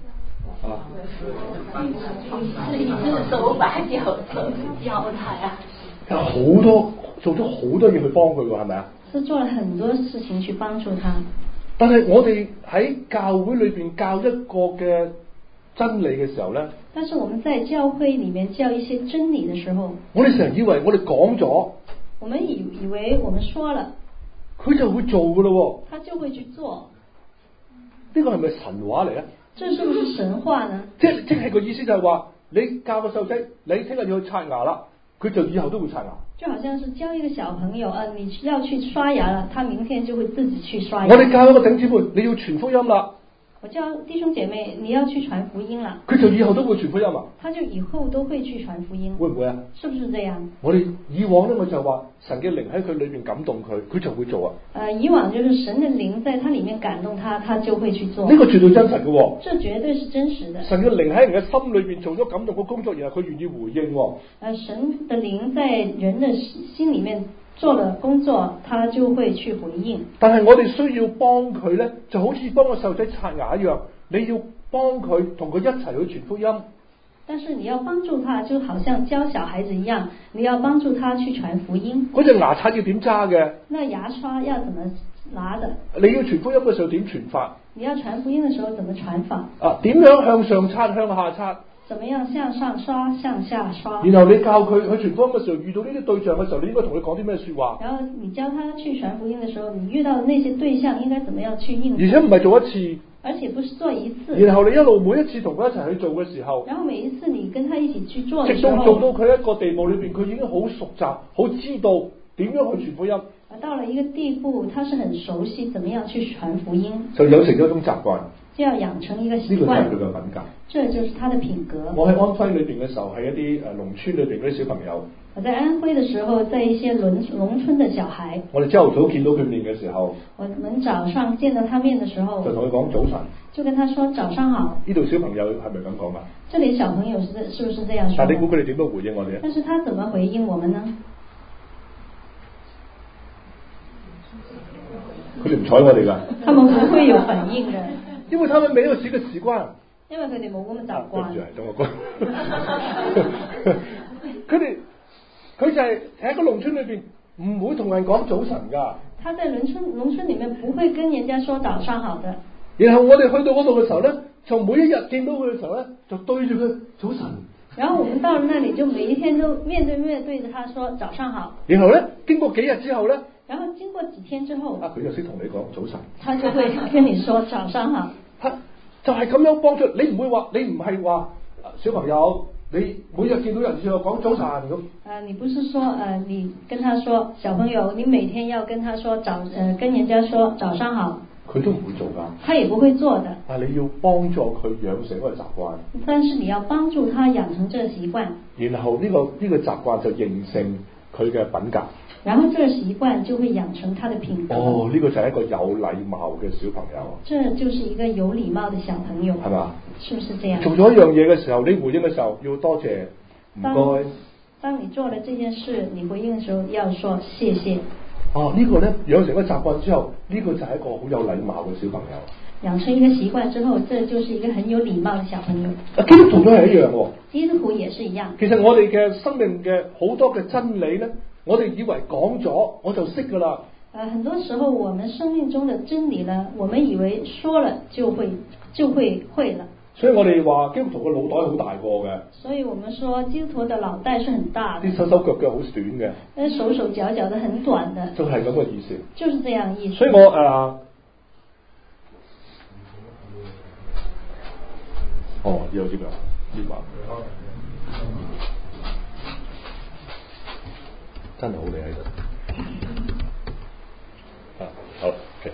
是手把教他呀。 好多做咗好多嘢去幫佢喎，係咪啊？ 是做了很多事情去幫助他。 但係我哋喺教會裏邊教一個嘅真理嘅時候咧， 但是我們在教會裡面教一些真理嘅時候， 我哋成日以為我哋講咗， 我們以為我們說了， 佢就會做㗎咯喎， 他就會去做。 呢個係咪神話嚟啊？ 這是不是神話呢？ 即係個意思就係話，你教個細路仔，你聽日要去刷牙啦，佢就以後都會刷牙。 就好像是教一個小朋友，你要去刷牙了，他明天就會自己去刷牙。 我哋教一個弟兄姊妹，你要傳福音啦。 我教弟兄姐妹，你要去傳福音啦。 佢就以後都會傳福音啊。 他就以後都會去傳福音。 會唔會啊？ 是不是這樣？ 我哋以往咧，我就話神嘅靈喺佢裏邊感動佢，佢就會做啊。 以往就是神嘅靈在他裡面感動他，他就會去做。 呢個絕對真實嘅喎。 這絕對是真實的。 神嘅靈喺人嘅心裏邊做咗感動嘅工作，然後佢願意回應喎。 神嘅靈在人的心裡面做了工作，他就會去回應。 但係我哋需要幫佢咧，就好似幫個細路仔刷牙一樣，你要幫佢同佢一齊去傳福音。 但是你要幫助他，就好像教小孩子一樣，你要幫助他去傳福音。 嗰隻牙刷要點揸嘅？ 那牙刷要怎麼拿的？ 你要傳福音嘅時候點傳法？ 你要傳福音嘅時候怎麼傳法？ 點樣向上刷向下刷？ 怎麼樣向上刷向下刷？ 然後你教佢去傳福音嘅時候，遇到呢啲對象嘅時候，你應該同佢講啲咩說話？ 然後你教他去傳福音嘅時候，你遇到那些對象應該怎麼樣去應付？ 而且唔係做一次。 而且不是做一次。 然後你一路每一次同佢一齊去做嘅時候， 然後每一次你跟他一起去做嘅時候， 直到做到佢一個地步裏邊，佢已經好熟習，好知道點樣去傳福音。 到了一個地步，他是很熟悉怎麼樣去傳福音， 就養成咗一種習慣， 就要養成一個習慣。 呢個就係佢嘅品格， 這就是他的品格。 我喺安徽裏邊嘅時候，係一啲農村裏邊嗰啲小朋友。 我在安徽的時候，在一些農村的小孩， 我哋朝頭早見到佢面嘅時候， 我們早上見到他面的時候， 就同佢講早晨， 就跟他說早上好。 呢度小朋友係咪咁講啊？ 這裡小朋友是不是這樣說？ 但你估佢哋點樣回應我哋？ 但是他怎麼回應我們呢？ 佢哋唔睬我哋㗎。 他們不會有反應的， 因為他們沒有這個習慣。 因為佢哋冇咁嘅習慣。 等我講。佢就係喺個農村裏邊唔會同人講早晨㗎。他在農村裡面不會跟人家說早上好的。然後我哋去到嗰度嘅時候咧，就每一日見到佢嘅時候咧，就對住佢早晨。 然後我們到了那裡，就每一天都面對面對着他說早上好。 然後咧，經過幾日之後咧， 然後經過幾天之後， 佢就識同你講早晨。 他就會跟你說早上好。 就係咁樣幫助你，唔會話你唔係話小朋友，你每日見到人就講早晨咁。 你不是說你跟他說小朋友，你每天要跟他說跟人家說早上好。 佢都唔會做㗎。 他也不會做的。 但係你要幫助佢養成一個習慣。 但是你要幫助他養成這個習慣。然後呢個習慣就形成佢嘅品格。 然後這個習慣就會養成他的品格。 哦，呢個就係一個有禮貌嘅小朋友。 這就是一個有禮貌的小朋友。 係嘛？ 是不是這樣？ 做咗一樣嘢嘅時候，你回應嘅時候要多謝，唔該。 當你做了這件事，你回應嘅時候要說謝謝。 呢個咧養成一個習慣之後，呢個就係一個好有禮貌嘅小朋友。 養成一個習慣之後，這就是一個很有禮貌嘅小朋友。 基督徒都係一樣喎。 基督徒也是一樣。 其實我哋嘅生命嘅好多嘅真理咧，我哋以為講咗我就識㗎啦。 很多時候我們生命中的真理呢，我們以為說了就會了。 所以我哋話基督徒嘅腦袋好大個嘅。 所以我們說基督徒的腦袋是很大的。 啲手手腳腳好短嘅。 手手腳腳的很短的。 就係咁嘅意思。 就是這樣意思。 所以我有啲咩呢話？真係好厲害嘅。好 ，OK。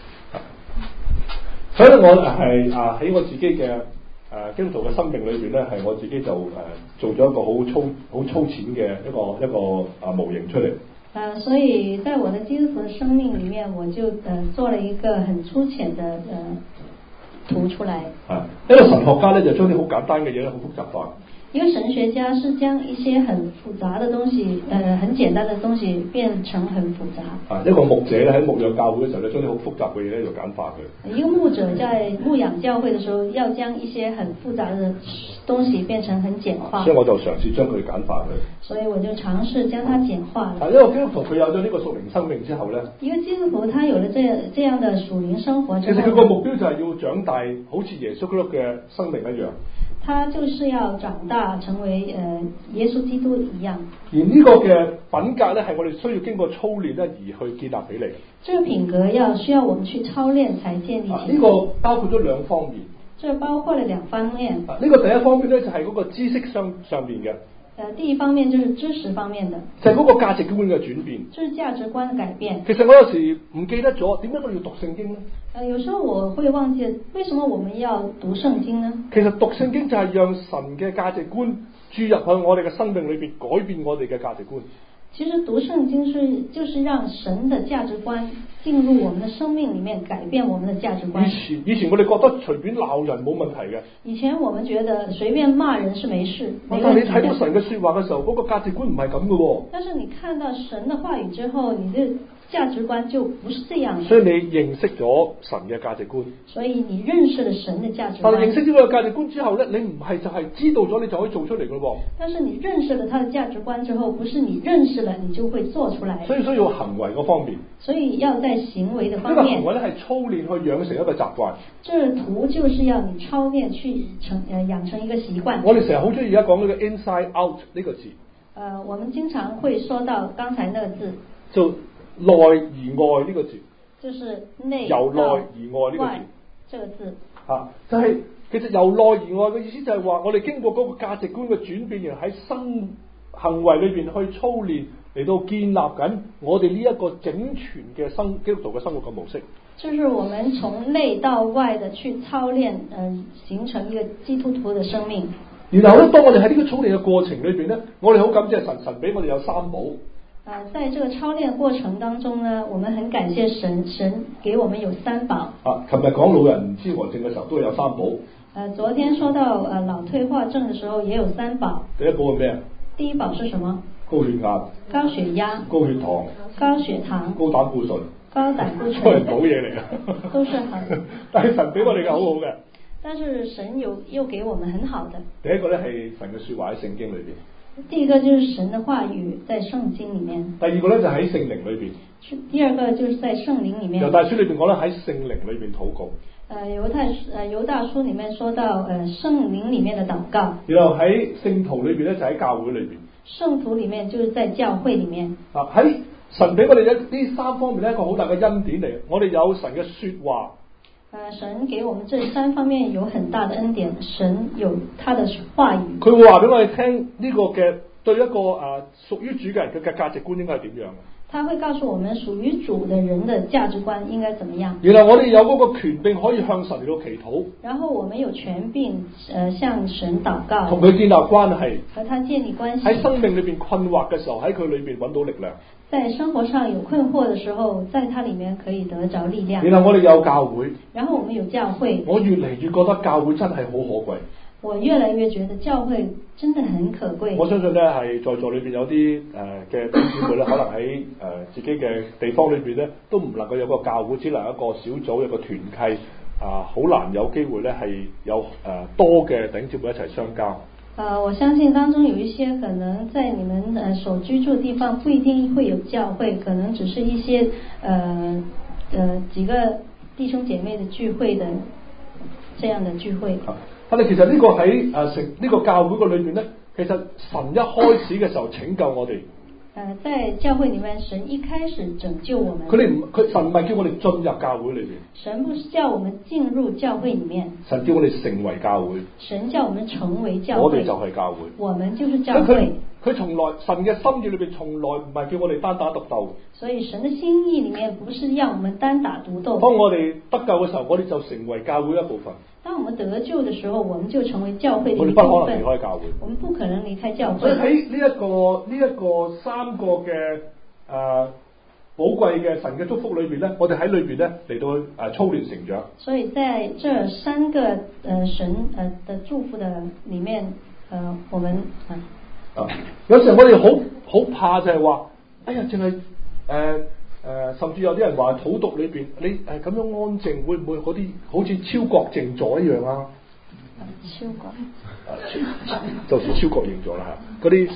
所以咧，我係喺我自己嘅基督徒嘅生命裏邊咧，係我自己就做咗一個好粗淺嘅一個模型出嚟。 所以在我的基督徒的生命裡面，我就做了一個很粗淺的圖出來。 一個神學家咧就將啲好簡單嘅嘢咧好複雜化。 一個神學家是將一些很複雜的東西，很簡單的東西變成很複雜。 一個牧者咧喺牧養教會嘅時候咧，將啲好複雜嘅嘢咧就簡化佢。 一個牧者在牧養教會嘅時候，要將一些很複雜的東西變成很簡化。 所以我就嘗試將佢簡化佢。 所以我就嘗試將它簡化了。 一個基督徒佢有咗呢個屬靈生命之後咧， 一個基督徒他有了這樣的屬靈生活之後， 其實佢個目標就係要長大，好似耶穌基督嘅生命一樣。 他就是要長大成為耶穌基督一樣。 而呢個嘅品格咧，係我哋需要經過操練咧而去建立起嚟。 這個品格需要我們去操練才建立起來。 呢個包括咗兩方面。 這包括了兩方面。 呢個第一方面咧就係嗰個知識上面嘅。 第一方面就是知識方面的， 就係嗰個價值觀嘅轉變， 就是價值觀的改變。 其實我有時唔記得咗，點解我哋要讀聖經呢？ 有時候我會忘記，為什麼我們要讀聖經呢？ 其實讀聖經就係讓神嘅價值觀注入去我哋嘅生命裏邊，改變我哋嘅價值觀。 其實讀聖經就是讓神的價值觀進入我們的生命裡面，改變我們的價值觀。 以前我哋覺得隨便鬧人冇問題嘅。 以前我們覺得隨便罵人是沒事，沒問題的。 但係你睇到神嘅說話嘅時候，嗰個價值觀唔係咁嘅喎。 但是你看到神的話語之後，你的價值觀就不是這樣的。 所以你認識咗神嘅價值觀。 所以你認識了神的價值觀。 但係認識咗個價值觀之後咧，你唔係就係知道咗你就可以做出嚟嘅喎。 但是你認識了他的價值觀之後，不是你認識了你就會做出來。 所以需要行為嗰方面。 所以要在行為的方面。 呢個行為咧係操練去養成一個習慣。 這圖就是要你操練去養成一個習慣。 我哋成日好中意而家講呢個 inside out 呢個字。 我們經常會說到剛才那個字。 就內而外呢個字。 就是內由內而外呢個字。 這個字。 就係其實由內而外嘅意思就係話，我哋經過嗰個價值觀嘅轉變，然後喺行為裏邊去操練，嚟到建立緊我哋呢一個整全嘅基督徒嘅生活嘅模式。 就是我們從內到外的去操練，形成一個基督徒的生命。 然後咧，當我哋喺呢個操練嘅過程裏邊咧，我哋好感謝神，神俾我哋有三寶。 在這個操練過程當中呢，我們很感謝神，神給我們有三寶。 琴日講老人唔知癌症嘅時候都有三寶。 昨天說到腦退化症的時候也有三寶。 第一寶係咩啊？ 第一寶是什麼？ 高血壓。 高血壓。 高血糖。 高血糖。 高膽固醇。 高膽固醇。 都係好嘢嚟嘅。 都是好。 但係神俾我哋嘅好好嘅。 但是神又給我們很好的。 第一個咧係神嘅說話喺聖經裏邊。 第一個就是神的話語在聖經裡面。 第二個咧就喺聖靈裏邊。 第二個就是在聖靈裡面。 猶大書裏邊講咧喺聖靈裏邊禱告。 猶大書裡面說到聖靈裡面的禱告。 然後喺聖徒裏邊咧就喺教會裏邊。 聖徒裡面就是在教會裡面。 喺神俾我哋呢三方面咧一個好大嘅恩典嚟，我哋有神嘅說話。 神給我們這三方面有很大的恩典，神有他的話語。 佢會話俾我哋聽呢個嘅對一個屬於主嘅人嘅價值觀應該係點樣嘅。 他會告訴我們屬於主的人的價值觀應該怎麼樣。 然後我哋有嗰個權柄可以向神嚟到祈禱。 然後我們有權柄向神禱告， 同佢建立關係， 和他建立關係。 喺生命裏邊困惑嘅時候，喺佢裏邊揾到力量。 在生活上有困惑的時候，在它裡面可以得着力量。 然後我哋有教會， 然後我們有教會。 我越嚟越覺得教會真係好可貴。 我越來越覺得教會真的很可貴。我相信咧係在座裏邊有啲嘅弟兄姊妹咧，可能喺自己嘅地方裏邊咧，都唔能夠有個教會，只能一個小組，一個團契好難有機會咧係有多嘅弟兄姊妹一齊相交。 我相信當中有一些可能在你們所居住的地方不一定會有教會，可能只是一些幾個弟兄姐妹的聚會的這樣的聚會。 但係其實呢個喺呢個教會嘅裏邊咧，其實神一開始嘅時候拯救我哋。 在教會裡面，神一開始拯救我們。 神唔係叫我哋進入教會裏邊。 神不是叫我們進入教會裡面。 神叫我哋成為教會。 神叫我們成為教會。 我哋就係教會。 我們就是教會。 佢從來神嘅心意裏邊從來唔係叫我哋單打獨鬥。 所以神嘅心意裡面不是讓我們單打獨鬥。 當我哋得救嘅時候，我哋就成為教會一部分。 當我們得救的時候，我們就成為教會的一部分。 我哋不可能離開教會。 我們不可能離開教會。 所以喺呢一個三個嘅寶貴嘅神嘅祝福裏邊咧，我哋喺裏邊咧嚟到操練成長。 所以在這三個神的祝福的裡面， 我們有時候我哋好怕就係話，哎呀，淨係甚至有啲人話土讀裏邊，你咁樣安靜，會唔會嗰啲好似超覺靜坐一樣啊？ 超覺， 就是超覺靜坐啦嚇，嗰啲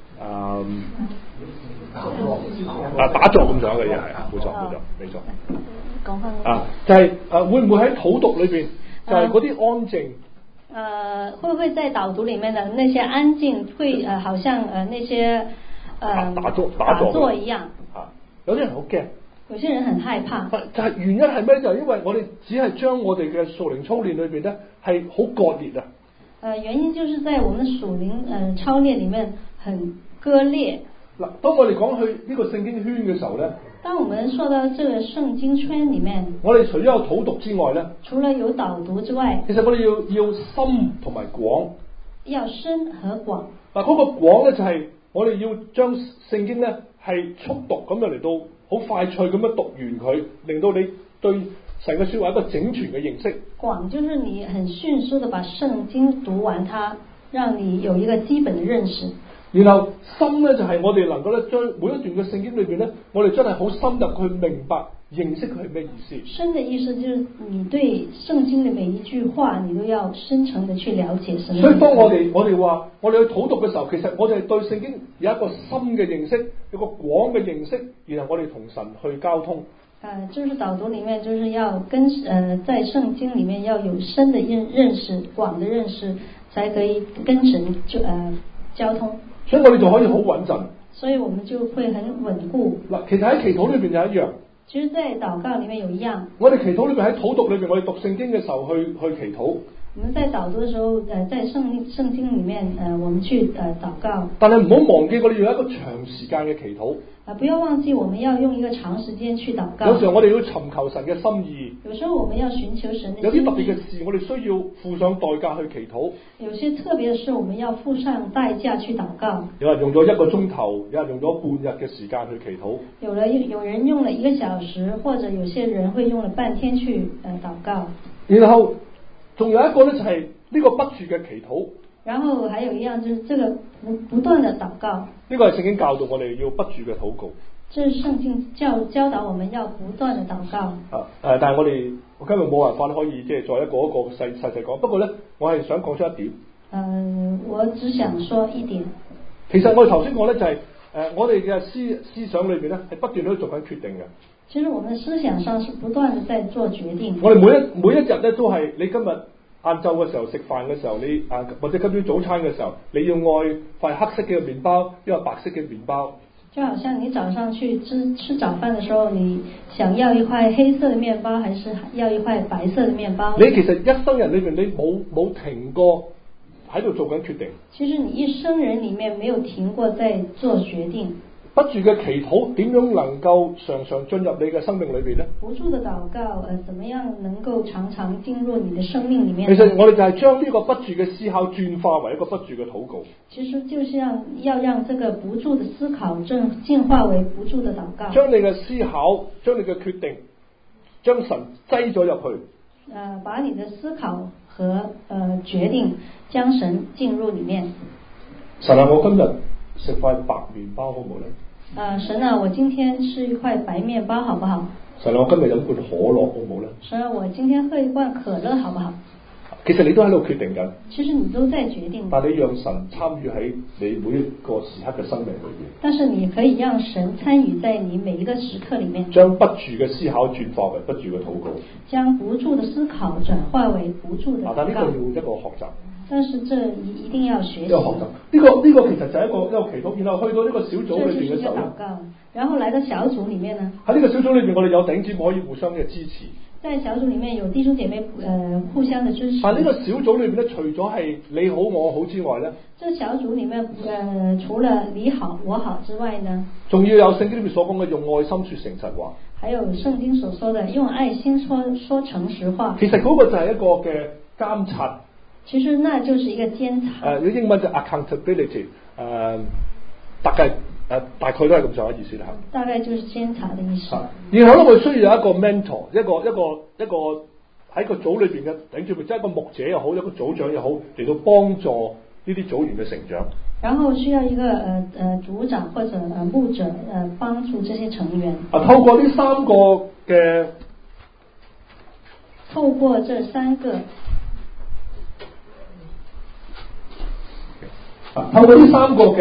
打坐咁上嘅嘢係啊，冇錯。 講翻就係會唔會喺土讀裏邊就係嗰啲安靜？ 會不會在導讀裡面的那些安靜會好像那些打坐一樣？ 有啲人好驚， 有些人很害怕。 就係原因係咩？就係因為我哋只係將我哋嘅屬靈操練裏邊咧係好割裂啊。 原因就是在我們屬靈操練裡面很割裂。 嗱，當我哋講去呢個聖經圈嘅時候咧， 當我們說到這個聖經圈裡面， 我哋除咗有土讀之外咧， 除了有導讀之外， 其實我哋要深同埋廣， 要深和廣。 嗱，嗰個廣咧就係我哋要將聖經咧係速讀咁樣嚟到好快脆咁樣讀完佢，令到你對神嘅說話一個整全嘅認識。 廣就是你很迅速地把聖經讀完它，讓你有一個基本的認識。 然後深咧就係我哋能夠咧將每一段嘅聖經裏邊咧，我哋真係好深入去明白認識佢係咩意思。 深的意思就是你對聖經的每一句話，你都要深層的去了解神。 所以當我哋話我哋去討讀嘅時候，其實我哋係對聖經有一個深嘅認識，有個廣嘅認識，然後我哋同神去交通。 就是導讀裡面就是要跟在聖經裡面要有深的認識、廣的認識，才可以跟神交通。 所以我哋就可以好穩陣， 所以我們就會很穩固。 嗱，其實喺祈禱裏邊有一樣， 其實在禱告裡面有一樣。我哋祈禱裏邊喺禱讀裏邊，我哋讀聖經嘅時候去祈禱。 我們在導讀的時候，在聖經裡面，我們去禱告。 但係唔好忘記，我哋要有一個長時間嘅祈禱。 不要忘記，我們要用一個長時間去禱告。 有時候我哋要尋求神嘅心意。 有時候我們要尋求神的心意。 有啲特別嘅事，我哋需要付上代價去祈禱。 有些特別的事，我們要付上代價去禱告。 有人用咗1個鐘頭，有人用咗半日嘅時間去祈禱。 有人用了1個小時，或者有些人會用了半天去禱告。 然後仲有一個咧，就係呢個不住嘅祈禱。 然後還有一樣就是這個不斷的禱告。 呢個係聖經教導我哋要不住嘅禱告。 這是聖經教導我們要不斷的禱告。 但係我今日冇辦法可以即係再一個細細講。不過咧，我係想講出一點。 我只想說一點。 其實我哋頭先講咧就係我哋嘅思想裏邊咧係不斷去做緊決定嘅。 其實我們的思想上是不斷的在做決定。 我哋每一日咧都係你今日晏晝嘅時候食飯嘅時候，你或者今朝早餐嘅時候，你要愛塊黑色嘅麵包，一個白色嘅麵包。 就好像你早上去吃早飯的時候，你想要一塊黑色的麵包，還是要一塊白色的麵包？ 你其實一生人裏面你冇停過喺度做緊決定。 其實你一生人裏面沒有停過在做決定。 不住嘅祈禱點樣能夠常常進入你嘅生命裏邊呢？ 不住的禱告，怎麼樣能夠常常進入你的生命裏面？ 其實我哋就係將呢個不住嘅思考轉化為一個不住嘅禱告。 其實就是要讓這個不住的思考進化為不住的禱告。 將你嘅思考，將你嘅決定，將神擠咗入去。 把你的思考和決定將神進入裏面。 神啊，我今日食塊白麵包好唔好咧？ 神啊，我今天吃一塊白麵包好不好？ 神啊，我今日飲罐可樂好唔好咧？ 神啊，我今天喝一罐可樂好不好？ 其實你都喺度決定緊。 其實你都在決定。 但你讓神參與喺你每一個時刻嘅生命裏邊。 但是你可以讓神參與在你每一個時刻裏面。 將不住嘅思考轉化為不住嘅禱告。 將不住的思考轉化為不住的禱告。 但呢個要一個學習。 但是這一定要學習。 一個學習。呢個其實就係一個祈禱，然後去到呢個小組裏邊嘅時候。 然後來到小組裏面呢？ 喺呢個小組裏邊，我哋有弟兄姊妹可以互相嘅支持。 在小組裏面有弟兄姐妹互相的支持。 但呢個小組裏邊咧，除咗係你好我好之外咧， 這小組裏面除了你好我好之外呢， 仲要有聖經裏面所講嘅用愛心說誠實話。 還有聖經所說的用愛心說誠實話。 其實嗰個就係一個嘅監察。 其實那就是一個監察。 英文就 accountability， 大概都係咁上下意思啦。 大概就是監察的意思。 然後咧，我需要有一個 mentor， 一個喺個組裏邊嘅頂住，即係一個牧者又好，一個組長又好，嚟到幫助呢啲組員嘅成長。 然後需要一個組長或者牧者幫助這些成員。 透過呢三個嘅， 透過這三個， 透過呢三個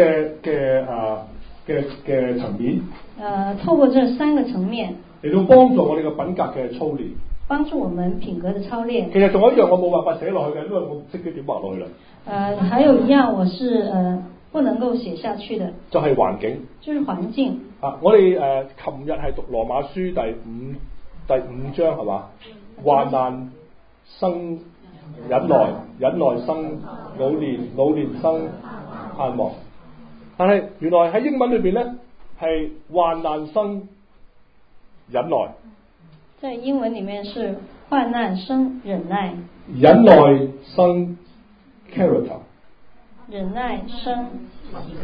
嘅層面。 透過這三個層面嚟到幫助我哋嘅品格嘅操練。 幫助我們品格的操練。 其實仲有一樣我冇辦法寫落去嘅，因為我唔識點畫落去啦。 還有一樣我是不能夠寫下去的， 就係環境。 就是環境。 我哋琴日係讀羅馬書第五章係嘛？患難生忍耐，忍耐生老練，老練生盼望。但係原來喺英文裏邊咧係患難生忍耐。 在英文裏面是患難生忍耐， 忍耐生 character， 忍耐生品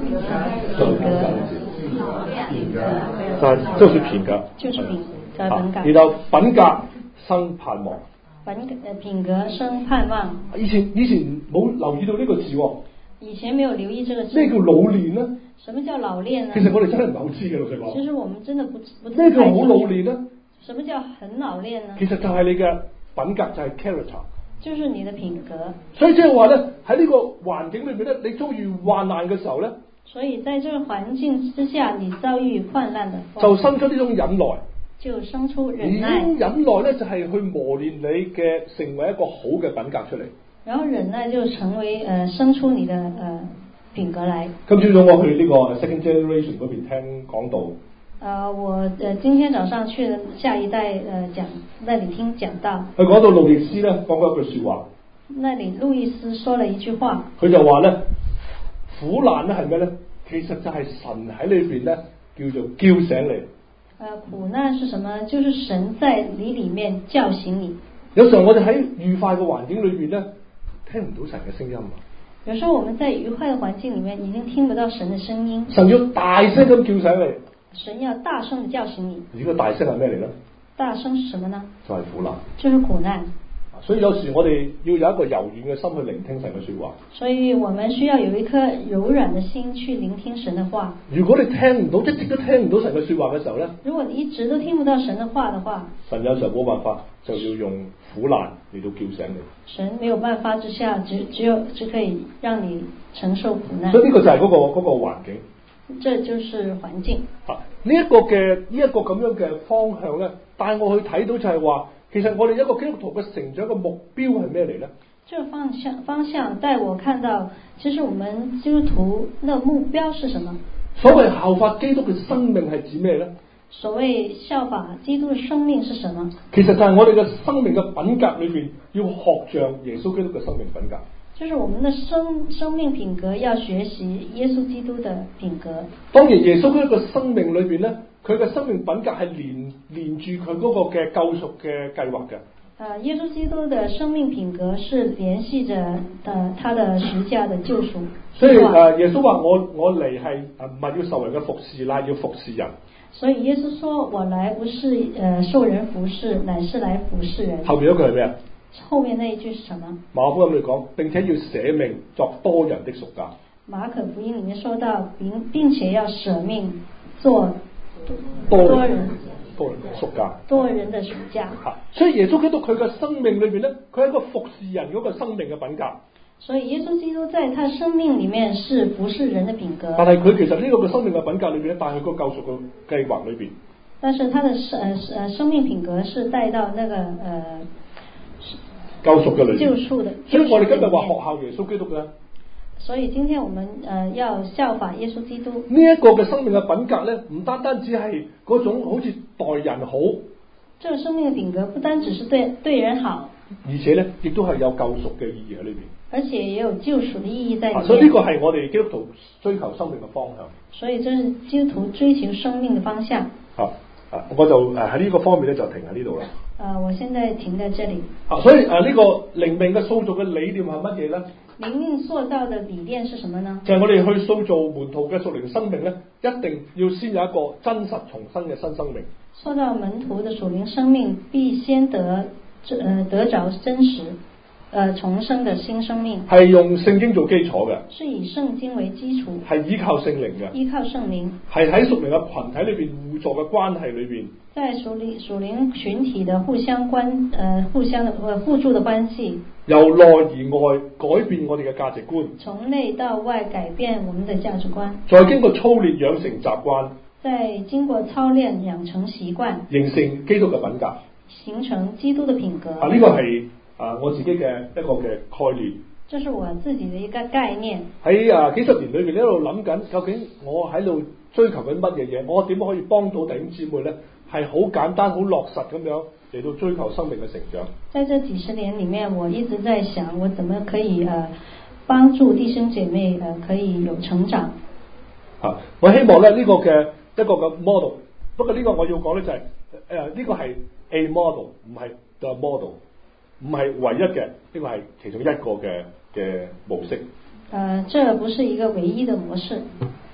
格， 就是品格， 就是品格。 然後品格生盼望， 品格生盼望。 以前冇留意到呢個字喎。 以前沒有留意這個字。 咩叫老練呢？ 什麼叫老練呢？ 其實我哋真係唔係好知嘅，老實講。 其實我們真的不咩叫好老練呢？ 什麼叫很老練呢？ 其實就係你嘅品格，就係 character， 就是你的品格。 所以即係話咧，喺呢個環境裏面咧，你遭遇患難嘅時候咧， 所以在這個環境之下，你遭遇患難的話， 就生出呢種忍耐， 就生出忍耐。 忍耐咧就係去磨練你嘅成為一個好嘅品格出嚟。 然後忍耐就成為生出你的品格來。 今朝早我去呢個 Second Generation 嗰邊聽講道。 我今天早上去了下一代那裡聽講道。 佢講到路易斯咧講過一句說話。 那裡路易斯說了一句話。佢就話咧，苦難咧係咩咧？其實就係神喺裏邊咧叫做叫醒你。 苦難是什麼？就是神在你裡面叫醒你。 有時候我哋喺愉快嘅環境裏邊咧，聽唔到神嘅聲音。 有時候我們在愉快嘅環境裡面已經聽不到神嘅聲音。 神要大聲咁叫醒你。 神要大聲地叫醒你。 呢個大聲係咩嚟咧？ 大聲是什麼呢？ 就係苦難。 就是苦難。 所以有時我哋要有一個柔軟嘅心去聆聽神嘅說話。 所以我們需要有一顆柔軟的心去聆聽神的話。 如果你聽唔到，一直都聽唔到神嘅說話嘅時候咧， 如果你一直都聽不到神的話的話， 神有時候冇辦法，就要用苦難嚟到叫醒你。 神沒有辦法之下，只可以讓你承受苦難。 所以呢個就係嗰個環境。 這就是環境。 呢一個咁樣嘅方向咧，帶我去睇到就係話，其實我哋一個基督徒嘅成長嘅目標係咩嚟咧？ 這個方向帶我看到，其實我們基督徒的目標是什麼？ 所謂效法基督嘅生命係指咩咧？ 所謂效法基督嘅生命是什麼？ 其實就係我哋嘅生命嘅品格裏邊，要學像耶穌基督嘅生命品格。 就是我們的生命品格要學習耶穌基督的品格。 當然耶穌基督嘅生命裏邊咧，佢嘅生命品格係連住佢嗰個嘅救贖嘅計劃嘅。 耶穌基督的生命品格是聯繫着他的十架的救贖。 所以耶穌話我嚟係唔係要受人嘅服侍，乃要服侍人。 所以耶穌說我來不是受人服侍，乃是來服侍人。 後面嗰句係咩啊？ 後面那一句是什麼？ 馬可福音裏講，並且要捨命作多人的贖價。 馬可福音裏面說到，並且要捨命做多人的贖價。 多人的贖價。 所以耶穌基督佢嘅生命裏邊咧，佢係一個服侍人嗰個生命嘅品格。 所以耶穌基督在他生命裏面是服侍人的品格。 但係佢其實呢個嘅生命嘅品格裏邊咧，帶去個救贖嘅計劃裏邊。 但是他的生命品格是帶到那個救贖嘅裏邊。 救贖的。 所以我哋今日話學效耶穌基督嘅。 所以今天我們要效法耶穌基督。 呢一個嘅生命嘅品格咧，唔單單只係嗰種好似待人好。 這個生命嘅品格不單只是對人好， 而且咧亦都係有救贖嘅意義喺裏邊。 而且也有救贖的意義在裏面。 所以呢個係我哋基督徒追求生命嘅方向。 所以這是基督徒追求生命嘅方向。 我就喺呢個方面咧就停喺呢度啦。 我現在停在這裡。 所以呢個靈命嘅塑造嘅理念係乜嘢咧？ 靈命塑造嘅理念是什麼呢？ 就係我哋去塑造門徒嘅屬靈生命咧，一定要先有一個真實重生嘅新生命。 塑造門徒嘅屬靈生命必先得着真實。 重生的新生命， 係用聖經做基礎嘅， 是以聖經為基礎， 係依靠聖靈嘅， 依靠聖靈， 係喺屬靈嘅群體裏邊互助嘅關係裏邊， 在屬靈群體的互相互助的關係， 由內而外改變我哋嘅價值觀， 從內到外改變我們的價值觀， 再經過操練養成習慣， 再經過操練養成習慣， 形成基督嘅品格， 形成基督的品格。 呢個係我自己嘅一個嘅概念。 這是我自己的一個概念。 喺幾十年裏邊，你喺度諗緊，究竟我喺度追求緊乜嘢嘢？我點可以幫到弟兄姊妹呢？係好簡單、好落實咁樣嚟到追求生命嘅成長。 在這幾十年裡面，我一直在想，我怎麼可以幫助弟兄姐妹可以有成長。 我希望咧呢個嘅一個嘅 model， 不過呢個我要講咧就係呢個係 a model， 唔係 the model， 唔係唯一嘅，呢個係其中一個嘅模式。 這不是一個唯一的模式。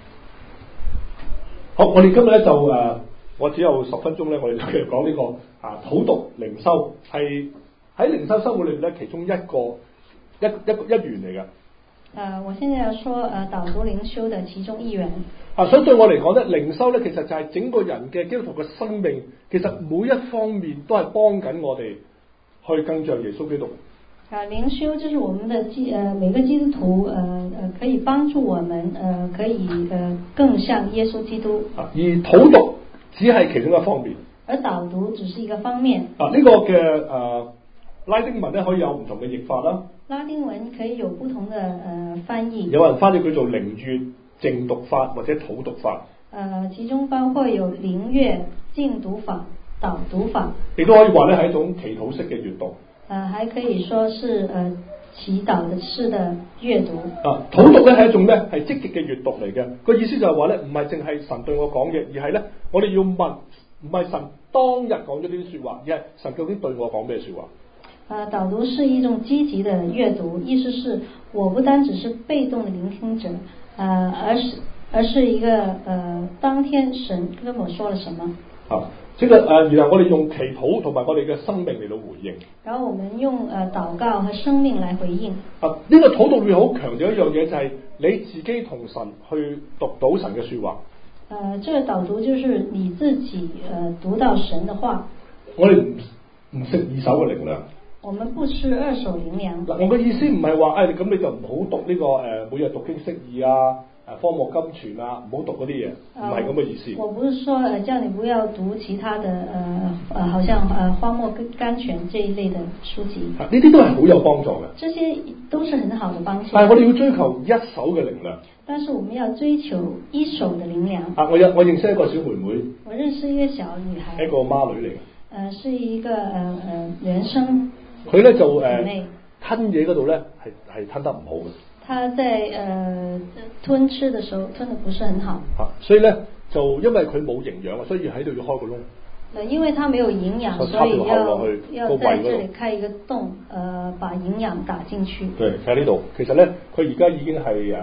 好，我哋今日咧就我只有10分鐘咧，我哋就繼續講呢個討讀靈修，係喺靈修生活裏面咧其中一員嚟嘅。 我現在要說導讀靈修的其中一員。 所以對我嚟講咧，靈修咧其實就係整個人嘅基督徒嘅生命，其實每一方面都係幫緊我哋去更像耶穌基督。 靈修就是我們的每個基督徒可以幫助我們可以更像耶穌基督。而討讀只係其中一方面。 而導讀只是一個方面。 呢個嘅拉丁文咧可以有唔同嘅譯法啦。 拉丁文可以有不同的翻譯。 有人翻譯佢做靈閱靜讀法或者討讀法。 其中包括有靈閱靜讀法、導讀法。 亦都可以話咧係一種祈禱式嘅閱讀。 還可以說是祈禱式的閱讀。 討讀咧係一種咧係積極嘅閱讀嚟嘅，個意思就係話咧唔係淨係神對我講嘅，而係咧我哋要問，唔係神當日講咗呢啲說話，而係神究竟對我講咩說話。 導讀是一種積極的閱讀，意思是我不單只是被動的聆聽者，而是一個當天神跟我說了什麼。 然後我哋用祈禱同埋我哋嘅生命嚟到回應。 然後我們用禱告和生命來回應。 呢個討讀裏好強調一樣嘢，就係你自己同神去讀到神嘅說話。 這個導讀就是你自己讀到神的話。 我哋唔食二手嘅靈糧。 我們不吃二手靈糧。 我嘅意思唔係話咁你就唔好讀呢個每日讀經釋義啊。荒漠金泉啊，唔好讀嗰啲嘢，唔係咁嘅意思。 我不是說叫你不要讀其他的好像荒漠甘泉這一類的書籍。 呢啲都係好有幫助嘅。 這些都是很好的幫助。 但係我哋要追求一手嘅靈糧。但是我們要追求一手的靈糧。 我認識一個小妹妹。 我認識一個小女孩。 一個孖女嚟嘅。 是一個原生。 佢咧就吞嘢嗰度咧係吞得唔好嘅。 他在吞吃的時候吞得不是很好。 所以咧就因為佢冇營養，所以喺度要開個窿。 因為他沒有營養，所以要在這裡開一個洞，把營養打進去。 對，喺呢度。其實咧，佢而家已經係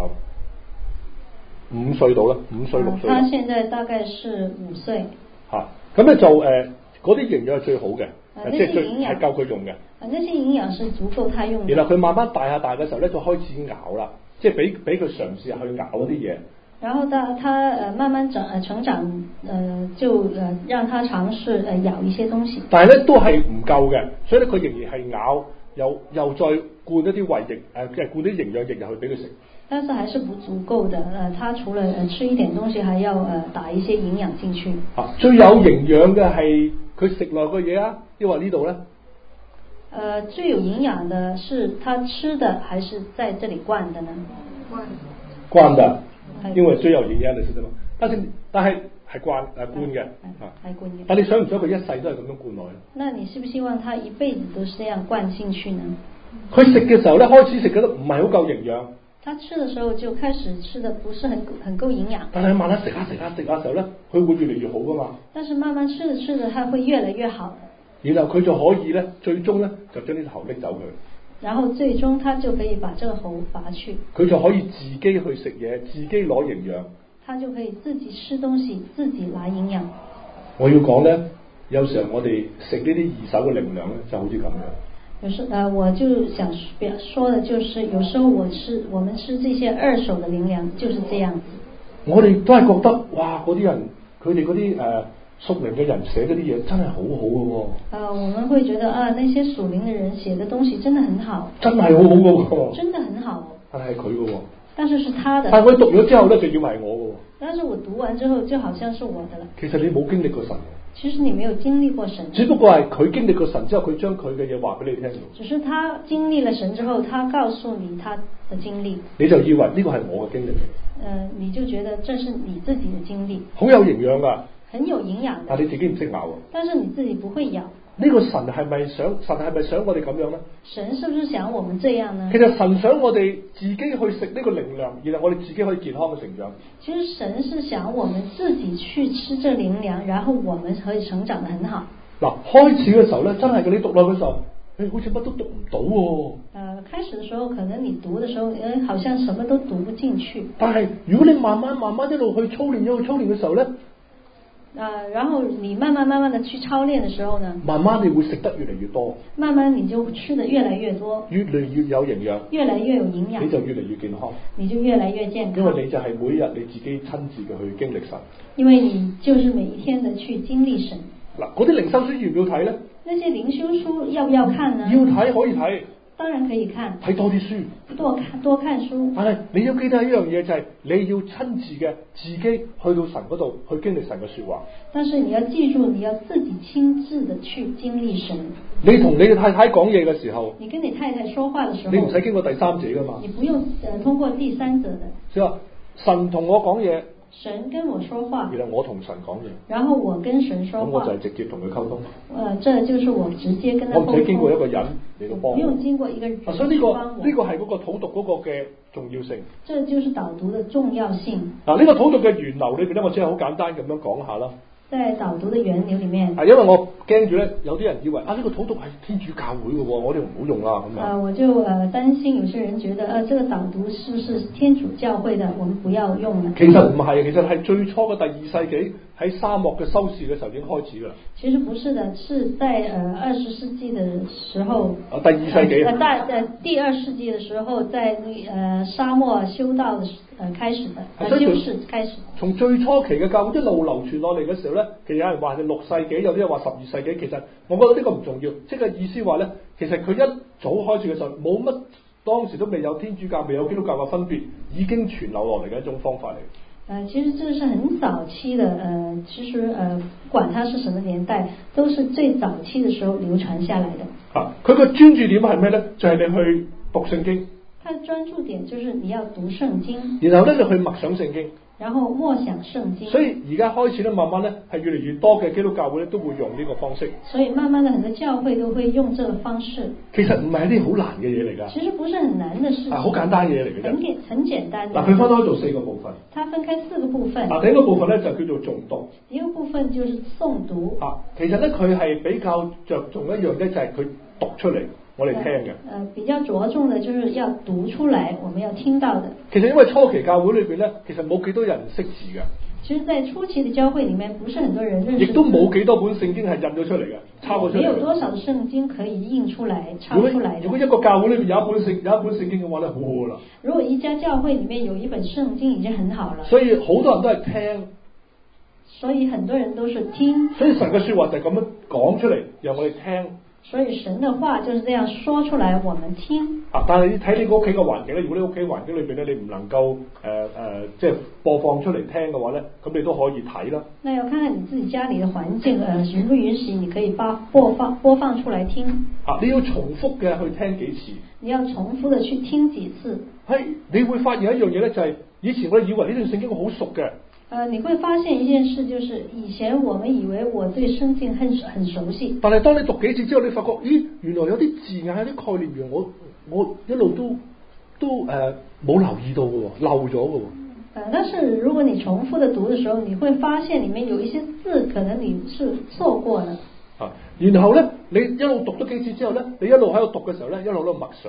5歲到啦，5歲6歲。 他現在大概是5歲。 咁咧就嗰啲營養係最好嘅，即係係夠佢用嘅。 那些營養是足夠他用嘅。 然後佢慢慢大嘅時候咧，就開始咬啦，即係俾佢嘗試下去咬嗰啲嘢。 然後他慢慢成長，就讓他嘗試咬一些東西。但係咧都係唔夠嘅，所以咧佢仍然係咬，又再灌一啲胃液，灌啲營養液入去俾佢食。 但是還是不足夠的，他除了吃一點東西，還要打一些營養進去。 最有營養嘅係佢食落個嘢啊，因為呢度咧。 最有營養的是他吃的，還是在這裡灌的呢？ 灌的，因為最有營養的是什麼？但係灌嘅， 係灌嘅。 但你想唔想佢一世都係咁樣灌落去？ 那你是不是希望他一輩子都是這樣灌進去呢？ 佢食嘅時候咧，開始食嘅都唔係好夠營養。 他吃的時候就開始吃的不是很夠營養。 但係慢慢食下時候咧，佢會越嚟越好噶嘛。 但是慢慢吃着，它會越來越好。 然後佢就可以咧，最終咧就將呢頭拎走佢。 然後最終他就可以把這個喉拔去。 佢就可以自己去食嘢，自己攞營養。 他就可以自己吃東西，自己拿營養。 我要講咧，有時候我哋食呢啲二手嘅靈糧咧，就好似咁樣。 我就想说的就是，有時候我們吃這些二手的靈糧就是這樣子。 我哋都係覺得，哇！嗰啲人佢哋嗰啲屬靈嘅人寫嗰啲嘢真係好好嘅喎。 我們會覺得那些屬靈嘅人寫嘅東西真的很好。 真係好好嘅喎。 真的很好。 但係佢嘅喎。 但是他的。 但係佢讀咗之後咧，就以為係我嘅喎。 但是我讀完之後，就好像是我的了。 其實你冇經歷過神。 其實你沒有經歷過神。 只不過係佢經歷過神之後，佢將佢嘅嘢話俾你聽。 只是他經歷了神之後，他告訴你他的經歷。你就以為呢個係我嘅經歷。 你就覺得這是你自己的經歷。 好有營養㗎。 很有營養的。 但你自己唔識咬。 但是你自己不會咬。 呢個神係咪想我哋咁樣呢？ 神是不是想我們這樣呢？ 其實神想我哋自己去食呢個靈糧，然後我哋自己可以健康嘅成長。 其實神是想我們自己去吃這靈糧，然後我們可以成長得很好。 嗱，開始嘅時候咧，真係嘅，你讀落嘅時候，好似乜都讀唔到喎。 開始嘅時候，可能你讀嘅時候，好像什麼都讀不進去。 但係如果你慢慢一路去操練嘅時候咧。 然後你慢慢的去操練的時候呢， 慢慢你會食得越嚟越多， 慢慢你就吃得越來越多， 越嚟越有營養， 越來越有營養， 你就越嚟越健康， 你就越來越健康， 因為你就係每日你自己親自嘅去經歷神， 因為你就是每一天的去經歷神。 嗱，嗰啲靈修書要唔要睇呢？ 那些靈修書要不要看呢？ 要睇，可以睇。 當然可以看， 睇多啲書， 多看書。 但係你要記得一樣嘢，就係你要親自嘅自己去到神嗰度去經歷神嘅說話。 但是你要記住，你要自己親自的去經歷神。 你同你嘅太太講嘢嘅時候， 你跟你太太說話嘅時候， 你唔使經過第三者噶嘛？ 你不用通過第三者的。 即係話神同我講嘢。 神跟我說話， 然後我同神講嘢， 然後我跟神說話， 咁我就係直接同佢溝通。 這就是我直接跟他溝通。 我唔使經過一個人嚟到幫我， 不用經過一個人。 所以呢個係嗰個討讀嗰個嘅重要性。 這就是導讀的重要性。 嗱，呢個討讀嘅源流裏邊咧，我只係好簡單咁樣講下啦。 在導讀的源流裏面， 因為我驚住咧，有啲人以為呢個討讀係天主教會嘅，我哋唔好用啦咁樣。 我就擔心有些人覺得，這個導讀是不是天主教會的，我們不要用了。 其實唔係，其實係最初嘅第二世紀喺沙漠嘅修士嘅時候已經開始噶啦。 其實不是的，是在20世紀的時候。 第二世紀。 第二世紀的時候，在沙漠修道的開始的，修士開始。從最初期嘅教會一路流傳落嚟嘅時候咧，其實有人話係6世紀，有啲人話12世紀。其實我覺得呢個唔重要，即係意思話咧，其實佢一早開始嘅時候冇乜，當時都未有天主教、未有基督教嘅分別，已經傳流落嚟嘅一種方法嚟。 其實這是很早期的，其實不管它是什麼年代，都是最早期的時候流傳下來的。 佢個專注點係咩咧？就係你去讀聖經。 它的專注點就是你要讀聖經， 然後咧就去默想聖經， 然後默想聖經。 所以而家開始咧，慢慢咧係越嚟越多嘅基督教會咧都會用呢個方式。 所以慢慢的很多教會都會用這個方式。 其實唔係一啲好難嘅嘢嚟㗎。 其實不是很難的事情。 好簡單嘢嚟嘅啫。 很簡單。 嗱，佢分開做4個部分。 它分開4個部分。 第一個部分咧就叫做誦讀。 第一個部分就是誦讀。 其實咧佢係比較着重一樣咧，就係佢讀出嚟。我哋聽嘅， 比較着重的，就是要讀出來，我們要聽到的。 其實因為初期教會裏邊咧，其實冇幾多人識字嘅。 其實，在初期的教會裡面，不是很多人認識字。 亦都冇幾多本聖經係印咗出嚟嘅，抄咗出嚟。 沒有多少的聖經可以印出來、抄出來的。 如果一個教會裏邊有一本聖經嘅話咧，好好啦。 如果一家教會裡面有一本聖經，已經很好了。 所以好多人都係聽。 所以很多人都是聽。 所以神嘅說話就係咁樣講出嚟，讓我哋聽。 所以神的話就是這樣說出來，我們聽。 但係你睇你個屋企嘅環境咧，如果你屋企環境裏邊咧，你唔能夠即係播放出嚟聽嘅話咧，咁你都可以睇啦。 那要看看你自己家裡嘅環境，允不允許你可以播放出來聽。 你要重複嘅去聽幾次。 你要重複的去聽幾次。 係，你會發現一樣嘢咧，就係以前我哋以為呢段聖經好熟嘅。 你會發現一件事，就是以前我們以為我對聖經很熟悉， 但係當你讀幾次之後，你發覺，咦，原來有啲字眼、有啲概念，原來我一路都冇留意到嘅，漏咗嘅。 但是如果你重複的讀的時候，你會發現裡面有一些字，可能你是錯過了。 然後咧，你一路讀咗幾次之後咧，你一路喺度讀嘅時候咧，一路都默想。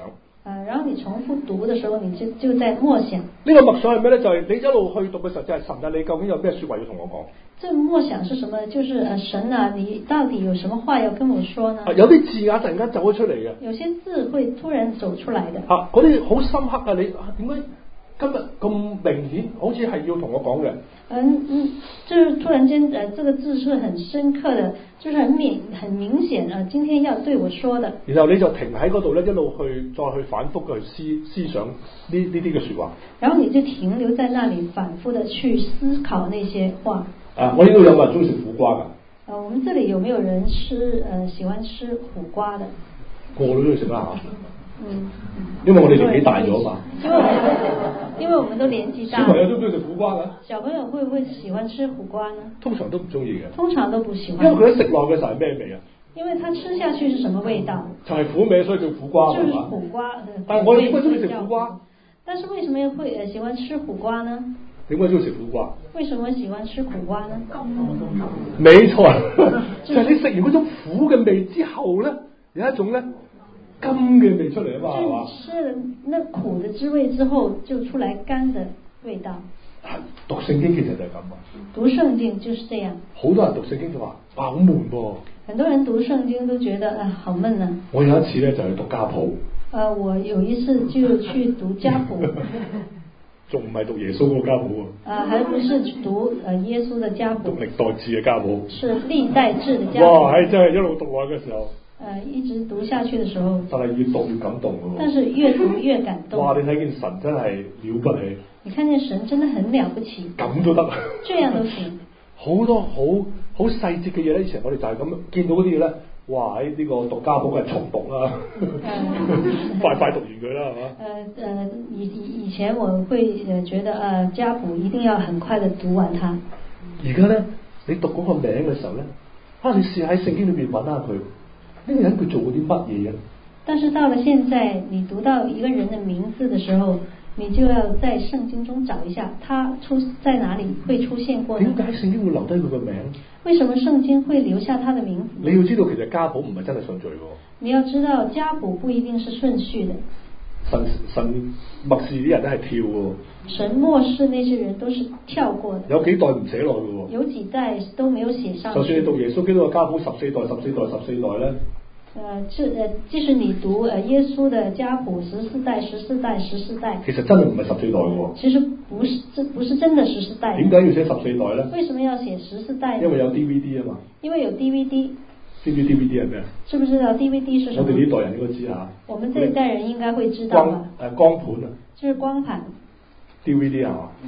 然後你重複讀嘅時候，你就在默想。 呢個默想係咩咧？就係你一路去讀嘅時候，就係神啊，你究竟有咩説話要同我講？ 這默想是什麼？就是神啊，你到底有什麼話要跟我說呢？ 有啲字眼突然間走咗出嚟嘅。 有些字會突然走出來的。 嗰啲好深刻啊！你點解今日咁明顯，好似係要同我講嘅？ 就是突然間這個字是很深刻的，就是很明顯今天要對我說的。然後你就停喺嗰度咧，一路再去反覆嘅去思想呢啲嘅説話。然後你就停留在那裡，反覆的去思考那些話。我呢度有冇人中意食苦瓜㗎？我們這裡有沒有人喜歡吃苦瓜的？個個都中意食啦嚇。因為我哋年紀大咗嘛。因為我們都年紀大。小朋友都中意食苦瓜㗎。小朋友會唔會喜歡吃苦瓜呢？通常都唔中意嘅。通常都不喜歡。因為佢一食落嘅時候係咩味啊？因為它吃下去是什麼味道？就係苦味，所以叫苦瓜。就是苦瓜。但係我哋點解中意食苦瓜？但是為什麼會喜歡吃苦瓜呢？點解中意食苦瓜？為什麼喜歡吃苦瓜呢？沒錯，就係你食完嗰種苦嘅味之後咧，有一種咧甘嘅味出嚟啊嘛，係嘛？吃了那苦嘅滋味之後，就出來甘嘅味道。讀聖經其實就係咁啊。讀聖經就是這樣。好多人讀聖經就話：哇，好悶噃。很多人讀聖經都覺得好悶啊。我有一次咧就去讀家譜。我有一次就去讀家譜。仲唔係讀耶穌嗰個家譜啊？還不是讀耶穌的家譜。讀歷代志嘅家譜。是歷代志的家譜。哇，真係一路讀落嘅時候。一直讀下去嘅時候。但係越讀越感動嘅喎。但是越讀越感動。哇！你睇見神真係了不起。你看見神真的很了不起。咁都得。這樣都行。好多好細節嘅嘢咧，以前我哋就係咁見到嗰啲嘢咧。哇！喺呢個讀家譜係重讀啦，快讀完佢啦，係嘛？以前我會覺得家譜一定要很快的讀完它。而家咧，你讀嗰個名嘅時候咧，你試喺聖經裏邊揾下佢，呢個人佢做過啲乜嘢嘅？但是到了現在，你讀到一個人的名字的時候，你就要在聖經中找一下，他在哪裡會出現過呢？點解聖經會留低佢個名？為什麼聖經會留下他的名字？你要知道，其實家譜唔係真係順序喎。你要知道，家譜不一定是順序的。神默示啲人都係跳喎。神默示那些人都是跳過的。有幾代唔寫落嘅喎。有幾代都沒有寫上。就算你讀耶穌基督嘅家譜14代咧。即使你讀耶穌的家譜14代，其實真係唔係14代喎。其實不是真的14代。點解要寫14代咧？為什麼要寫14代？因為有 DVD 啊嘛。因為有 DVD。知唔知 DVD 係咩？知唔知道 DVD 是什麼？我哋呢代人應該知下。我們這一代人應該會知道吧。光盤啊。就是光盤。DVD 係嘛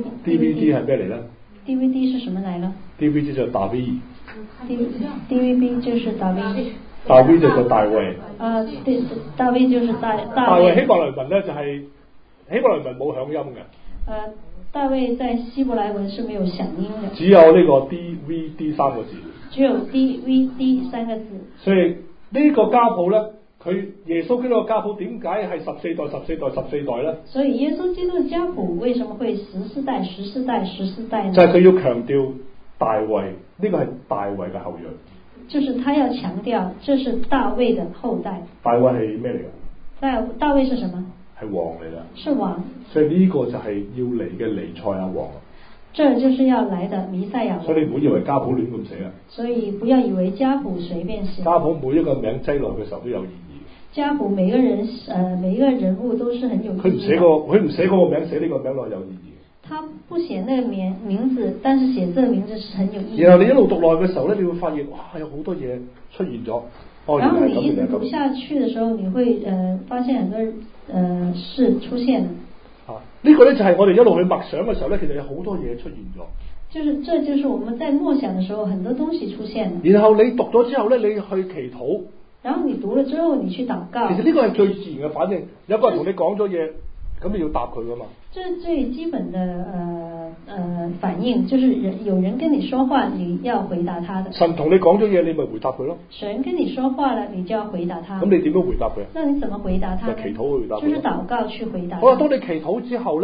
？DVD 係咩嚟咧 ？DVD 是什麼來了 ？DVD 就係大 V。DVD 就是大 V。大衛就叫大衛。對，大衛就是大衛。希伯來文咧就係希伯來文冇響音嘅。大衛在希伯來文是沒有響音嘅。只有呢個 DVD 3個字。只有 DVD 3個字。所以呢個家譜咧，佢耶穌基督嘅家譜點解係14代咧？所以耶穌基督嘅家譜為什麼會14代呢？就係佢要強調大衛，呢個係大衛嘅後裔。就是他要強調，這是大衛的後代。大衛係咩嚟㗎？大衛是什麼？係王嚟㗎。是王。所以呢個就係要嚟嘅彌賽亞王。這就是要來的彌賽亞王。所以你唔好以為家譜亂咁寫啊。所以不要以為家譜隨便寫。家譜每一個名擠落嘅時候都有意義。家譜每個人物都是很有意義。佢唔寫嗰個名，寫呢個名落有意義。他不寫那個名字，但是寫這個名字是很有意義。然後你一路讀落去嘅時候咧，你會發現哇，有好多嘢出現咗。然後你一直讀下去嘅時候，你會發現很多事出現。呢個咧就係我哋一路去默想嘅時候咧，其實有好多嘢出現咗。這就是我們在默想嘅時候，很多東西出現。然後你讀咗之後咧，你去祈禱。然後你讀了之後，你去禱告。其實呢個係最自然嘅反應。有個人同你講咗嘢。咁你要答佢噶嘛？這是最基本的反應，就是有人跟你說話，你要回答他的。神同你講咗嘢，你咪回答佢咯。神跟你說話了，你就要回答他。咁你點樣回答佢？那你怎麼回答他？就祈禱去回答。就是禱告去回答。好啦，當你祈禱之後咧，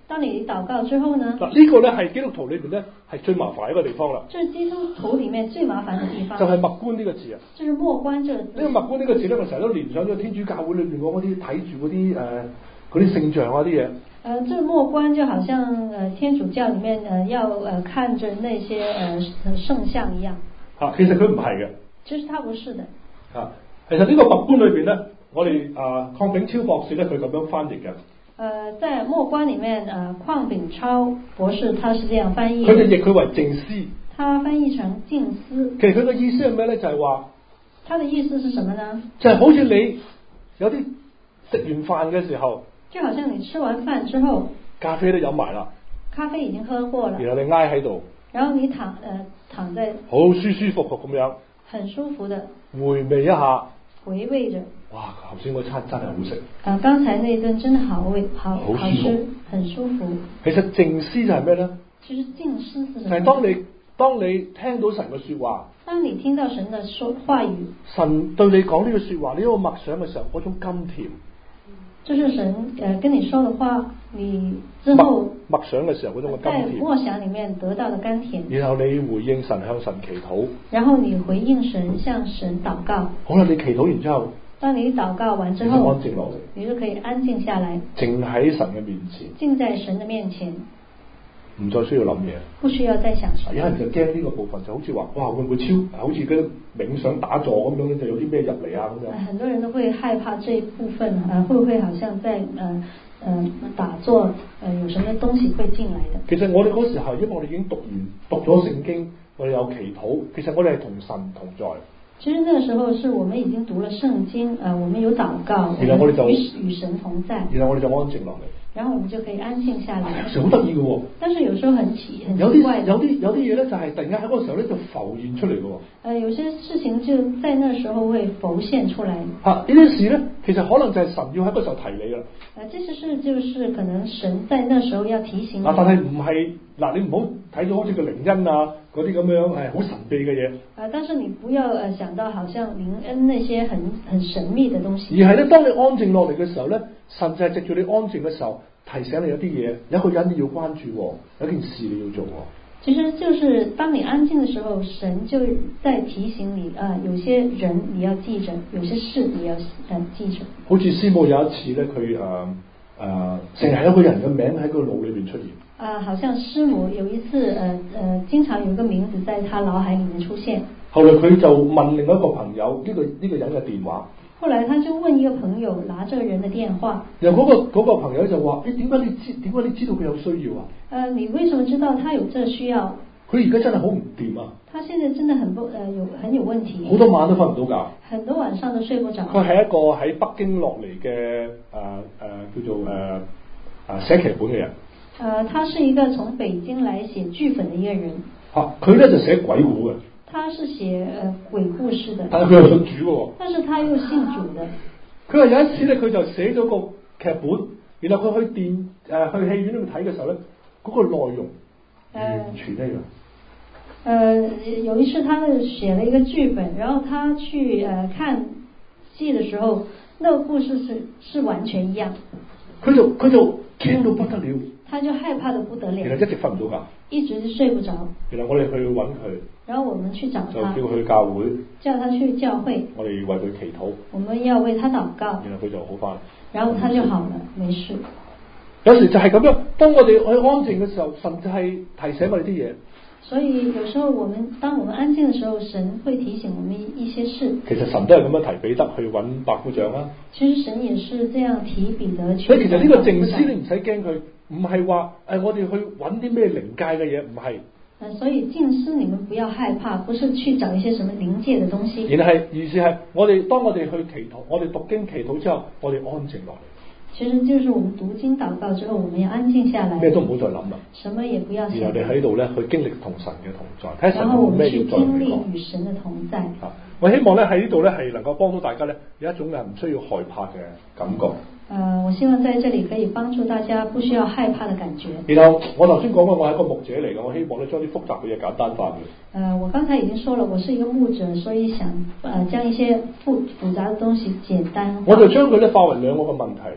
當你禱告之後呢？ 嗱，呢個咧係基督徒裏邊咧係最麻煩一個地方啦。 這是基督徒裡面最麻煩嘅地方。 就係默觀呢個字啊。 就是默觀這個字。 呢個默觀呢個字咧，我成日都聯想咗天主教會裏邊嗰啲睇住嗰啲聖像啊啲嘢。 這個默觀就好像天主教裡面要看着那些聖像一樣。 其實佢唔係嘅。 其實它不是的。 其實呢個默觀裏邊咧，我哋鄺炳超博士咧佢咁樣翻譯嘅。 在默觀裡面，鄺炳超博士他是這樣翻譯。 佢就譯佢為靜思。 他翻譯成靜思。 其實佢嘅意思係咩咧？就係話。 他的意思是什麼呢？ 就係好似你有啲食完飯嘅時候。 就好像你吃完飯之後。 咖啡都飲埋啦。 咖啡已經喝過了。 然後你挨喺度。 然後你躺在。 好舒舒服服咁樣。 很舒服的。 回味一下。 回味着。 哇！頭先嗰餐真係好食。 剛才那頓真的好吃，很舒服。 其實靜思就係咩咧？ 其實靜思是什麼？ 就係當你聽到神嘅說話。 當你聽到神的話語。 神對你講呢個說話，你喺度默想嘅時候，嗰種甘甜。 就是神跟你說的話，你之後默想嘅時候嗰種嘅甘甜。 在默想裡面得到的甘甜。 然後你回應神，向神祈禱。 然後你回應神，向神禱告。 好啦，你祈禱完之後。 當你禱告完之後， 安靜落嚟， 你就可以安靜下來， 靜喺神嘅面前， 靜在神嘅面前， 唔再需要諗嘢， 不需要再想什麼。 有人就驚呢個部分，就好似話，哇，會唔會好似嗰冥想打坐咁樣，就有啲咩入嚟啊咁樣。 很多人都會害怕這一部分，會不會好像在打坐，有什麼東西會進來的？ 其實我哋嗰時候，因為我哋已經讀咗聖經，我哋有祈禱，其實我哋係同神同在。 其實那個時候是我們已經讀了聖經，我們有禱告， 然後我哋就與神同在， 然後我哋就安靜落嚟， 然後我們就可以安靜下來。 有時好得意嘅喎， 但是有時候很奇怪， 有啲嘢咧就係突然間喺嗰個時候咧就浮現出嚟嘅喎。 有些事情就在那時候會浮現出來。 呢啲事咧，其實可能就係神要喺嗰時候提你啦。 這些事就是可能神在那時候要提醒你。 但係唔係你唔好睇到好似個靈恩啊嗰啲咁樣好神秘嘅嘢。 但是你不要想到好像靈恩那些很神秘的東西。 而係咧，當你安靜落嚟嘅時候咧，神就係藉住你安靜嘅時候提醒你有啲嘢，有一個人你要關注，有件事你要做。 其實就是當你安靜的時候，神就在提醒你有些人你要記着，有些事你要記着。好似師母有一次咧，佢成日有個人嘅名喺個腦裏邊出現。 好像師母有一次經常有一個名字在他腦海裡面出現。 後來佢就問另一個朋友呢個人嘅電話。 後來他就問一個朋友拿這個人的電話。 然後嗰個朋友就話：點解你知道佢有需要啊？ 你為什麼知道他有這需要？ 佢而家真係好唔掂啊！ 他現在真的很有問題。 好多晚都瞓唔到覺。 很多晚上都睡不着。 佢係一個喺北京落嚟嘅叫做寫劇本嘅人。 他是一個從北京來寫劇本的一個人。 佢咧就寫鬼故嘅。 他是寫鬼故事的。 但係佢又信主嘅。 但是他又信主的。 佢話有一次咧，佢就寫咗個劇本，然後佢去戲院裏面睇嘅時候咧，嗰個內容完全一樣。 有一次他寫了一個劇本，然後他去看戲的時候，那個故事是完全一樣。佢就驚到不得了。 他就害怕得不得了。 然後一直瞓唔到覺。 一直睡不着。 然後我哋去揾佢。 然後我們去找他。 就叫佢去教會。 叫他去教會。 我哋為佢祈禱。 我們要為他禱告。 然後佢就好返。 然後他就好了，沒事。 有時就係咁樣，當我哋去安靜嘅時候，神就係提醒我哋啲嘢。 所以有時候當我們安靜的時候，神會提醒我們一些事。 其實神都係咁樣提彼得去揾百夫長啦。 其實神也是這樣提彼得去。 所以其實呢個靜思你唔使驚佢，唔係話我哋去揾啲咩靈界嘅嘢，唔係。 所以靜思你們不要害怕，不是去找一些什麼靈界的東西。 而是係當我哋去祈禱，我哋讀經祈禱之後，我哋安靜落嚟。 其實就是我們讀經禱告之後，我們要安靜下來， 咩都唔好再諗啦， 什麼也不要想。 然後你喺度咧去經歷同神嘅同在，睇下神有咩要再講。然後我們去經歷與神的同在。我希望咧喺呢度咧係能夠幫到大家咧有一種唔需要害怕嘅感覺。 我希望在這裡可以幫助大家不需要害怕的感覺。 然後我頭先講過，我係一個牧者嚟嘅，我希望咧將啲複雜嘅嘢簡單化嘅。 我剛才已經說了，我是一個牧者，所以想將一些複雜的東西簡單化。 我就將佢咧化為兩個嘅問題。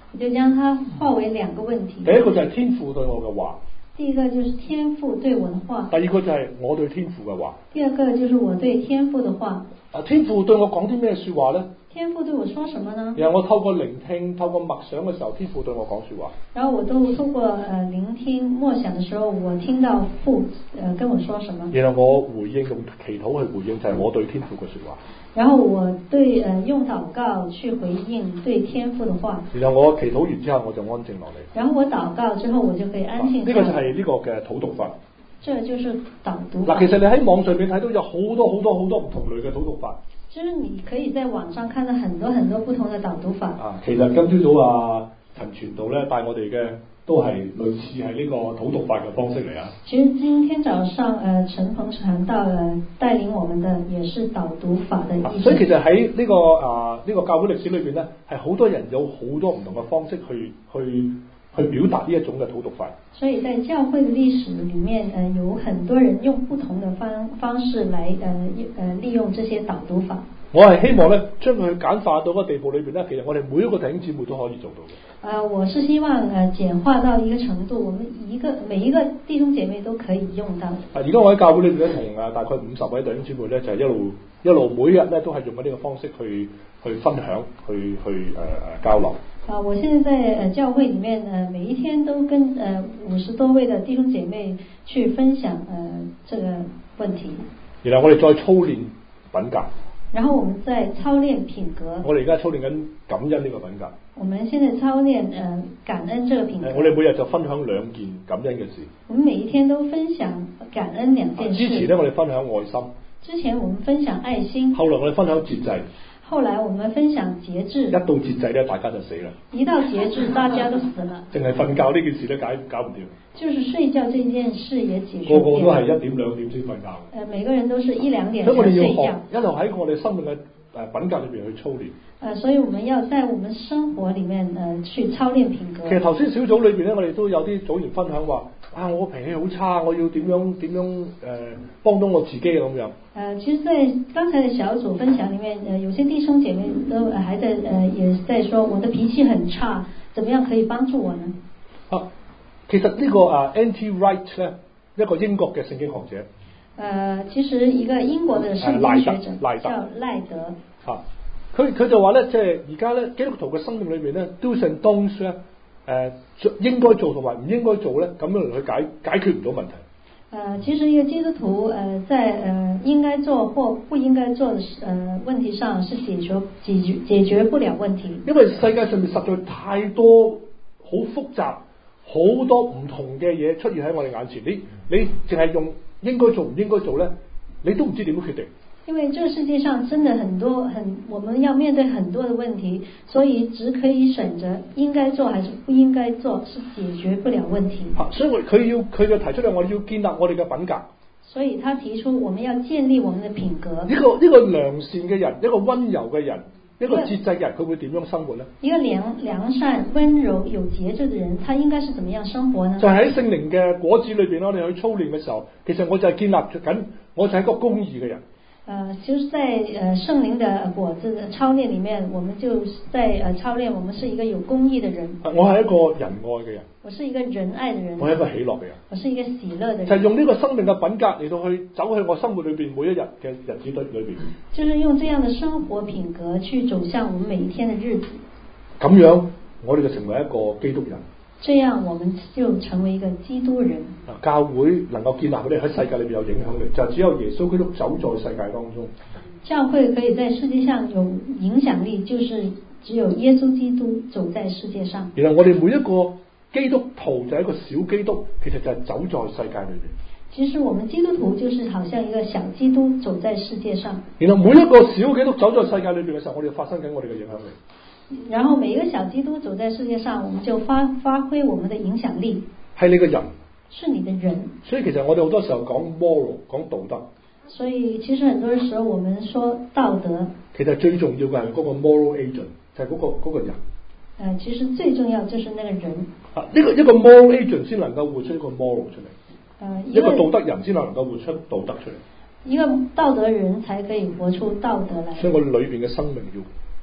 我就將它化為兩個問題。 第一個就係天父對我嘅話。 第一個就是天父對我的話。 第二個就係我對天父嘅話。 第二個就是我對天父的話。 天父對我講啲咩說話呢？ 天父對我說什麼呢？ 然後我透過聆聽、透過默想嘅時候，天父對我講說話。 然後我都透過聆聽、默想嘅時候，我聽到父跟我說什麼。 然後我回應用祈禱去回應，就係我對天父嘅說話。 然後我對用禱告去回應對天父的話。 然後我祈禱完之後，我就安靜落嚟。 然後我禱告之後，我就可以安靜。 呢個就係呢個嘅禱讀法。 這就是導讀法。 其實你喺網上面睇到有好多唔同類嘅禱讀法。 就是你可以在網上看到很多不同的導讀法。 其實今朝早陳傳道咧帶我哋嘅都係類似係呢個禱讀法嘅方式嚟啊。 其實今天早上陳鵬傳道帶領我們的也是導讀法的意思。 所以其實喺呢個教會歷史裏邊咧，係好多人有好多唔同嘅方式去表達呢一種嘅禱讀法。 所以在教會的歷史裡面，有很多人用不同的方式來利用這些導讀法。 我係希望咧，將佢簡化到個地步裏邊咧，其實我哋每一個弟兄姊妹都可以做到嘅。 我是希望簡化到一個程度，我們每一個弟兄姐妹都可以用到。 而家我喺教會裏邊咧，同大概50位弟兄姊妹咧，就係一路每日咧都係用緊呢個方式去分享，去交流。 我現在在教會裡面每一天都跟50多位的弟兄姐妹去分享這個問題。 然後我哋再操練品格。 然後我們再操練品格。 我哋而家操練緊感恩呢個品格。 我們現在操練感恩這個品格。 我哋每日就分享2件感恩嘅事。 我們每一天都分享感恩2件事。 之前呢，我哋分享愛心。 之前我們分享愛心。 後來我哋分享節制。 後來我們分享節制。 一到節制咧，大家就死啦。 一到節制，大家都死了。 淨係瞓覺呢件事咧，搞唔掂。 就是睡覺這件事也解決。 個個都係1點2點先瞓覺。 每個人都是1、2點才睡覺。所以我哋要學一路喺我哋生命嘅品格裏邊去操練。 所以我們要在我們生活裡面去操練品格。 其實頭先小組裏邊咧，我哋都有啲組員分享話：我脾氣好差，我要點樣幫到我自己咁樣。 其實，在剛才的小組分享裡面，有些弟兄姐妹都還在也在說，我的脾氣很差，怎麼樣可以幫助我呢？ 其實呢個N.T. Wright 咧，一個英國嘅聖經學者。 其實一個英國嘅聖經學者叫賴德。 佢就話咧，即係而家咧基督徒嘅生命裏邊咧，do's and don'ts咧，應該做同埋唔應該做咧，咁樣嚟去解決唔到問題。 其實一個基督徒在應該做或不應該做的問題上是解決不了問題。因為世界上面實在太多好複雜、好多唔同嘅嘢出現喺我哋眼前，你淨係用應該做唔應該做咧，你都唔知點樣決定。 因為這個世界上真的我們要面對很多的問題，所以只可以選擇應該做還是不應該做，是解決不了問題。 所以佢就提出嚟，我哋要建立我哋嘅品格。 所以他提出我們要建立我們的品格。 呢個良善嘅人，一個溫柔嘅人，一個節制嘅人，佢會點樣生活呢？ 一個良善、溫柔、有節制嘅人，他應該是怎麼樣生活呢？ 就係喺聖靈嘅果子裏邊，我哋去操練嘅時候，其實我就係建立緊，我就係一個公義嘅人。 其實在聖靈的果子的操練裡面，我們就在操練，我們是一個有公義的人。 我係一個仁愛嘅人。 我是一個仁愛的人。 我係一個喜樂嘅人。 我是一個喜樂的人。 就係用呢個生命嘅品格嚟到去走去我生活裏邊每一日嘅日子裏邊。 就是用這樣的生活品格去走向我們每一天的日子。 咁樣，我哋就成為一個基督人。 這樣我們就成為一個基督人。 教會能夠建立佢哋喺世界裏邊有影響力，就只有耶穌基督走在世界當中。 教會可以在世界上有影響力，就是只有耶穌基督走在世界上。 然後我哋每一個基督徒就係一個小基督，其實就係走在世界裏邊。 其實我們基督徒就是好像一個小基督走在世界上。 然後每一個小基督走在世界裏邊嘅時候，我哋發生緊我哋嘅影響力。 然後每一個小基督走在世界上，我們就發揮我們的影響力。 係你個人， 是你的人。 所以其實我哋好多時候講 moral， 講道德。 所以其實很多時候我們說道德， 其實最重要嘅係嗰個 moral agent，就係嗰個人。 其實最重要就是那個人。 一個 moral agent 先能夠活出一個 moral 出嚟。一個道德人先能夠活出道德出嚟。 一個道德人才可以活出道德來。 所以我裏邊嘅生命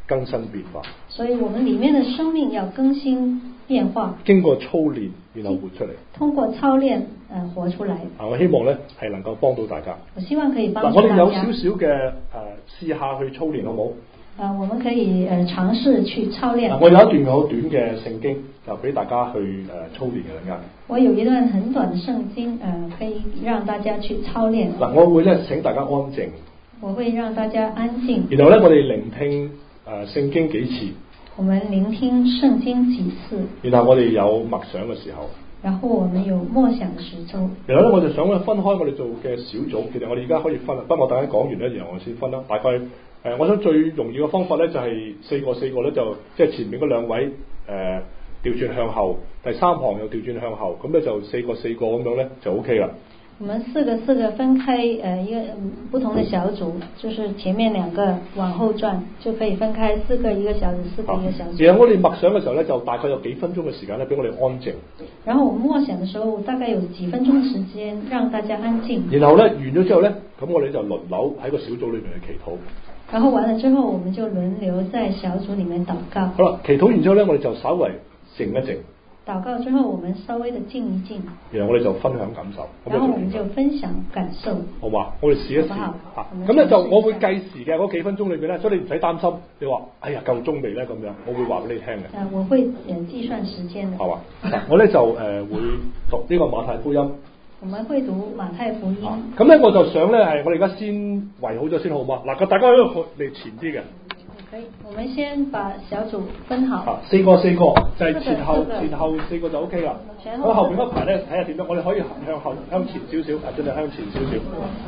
更新變化。 所以我們裡面的生命要更新變化。 經過操練，然後活出嚟。 通過操練，活出嚟。 我希望咧係能夠幫到大家。 我希望可以幫助大家。 我哋有少少嘅試下去操練，好冇？ 我們可以嘗試去操練。 我有一段好短嘅聖經，就俾大家去操練嘅陣間。 我有一段很短的聖經，可以讓大家去操練。 我會咧請大家安靜。 我會讓大家安靜。 然後咧，我哋聆聽聖經幾次。 我們聆聽聖經幾次。 然後我哋有默想嘅時候。 然後我們有默想嘅時候。 然後咧，我就想分開我哋做嘅小組。其實我哋而家可以分啦，不過我等陣講完咧，然後我先分啦。大概我想最容易嘅方法咧，就係四個咧，就即係前面嗰兩位調轉向後，第三行又調轉向後，咁咧就四個咁樣咧就 OK 啦。 我們四個分開一個不同的小組，就是前面兩個往後轉，就可以分開四個一個小組，四個一個小組。 然後我哋默想嘅時候咧，就大概有幾分鐘嘅時間咧，俾我哋安靜。 然後我們默想嘅時候，大概有幾分鐘嘅時間，讓大家安靜。 然後咧完咗之後咧，咁我哋就輪流喺個小組裏面去祈禱。 然後完了之後，我們就輪流在小組裏面禱告。 好啦，祈禱完之後咧，我哋就稍微靜一靜。 禱告之後，我們稍微的靜一靜。 然後我哋就分享感受。 然後我們就分享感受。 好嘛？我哋試一試。 好。 咁咧就我會計時嘅嗰幾分鐘裏邊咧，所以你唔使擔心。你話哎呀夠鐘未咧咁樣，我會話俾你聽嘅。 我會計算時間嘅。 係嘛？我咧就會讀呢個馬太福音。 我們會讀馬太福音。 咁咧我就想咧係我哋而家先圍好咗先好嘛？嗱，大家喺度嚟前啲嘅。 可以，我們先把小組分好。 四個就係前後四個就 OK 啦。咁後邊嗰排咧睇下點樣，我哋可以向前少少，盡量向前少少。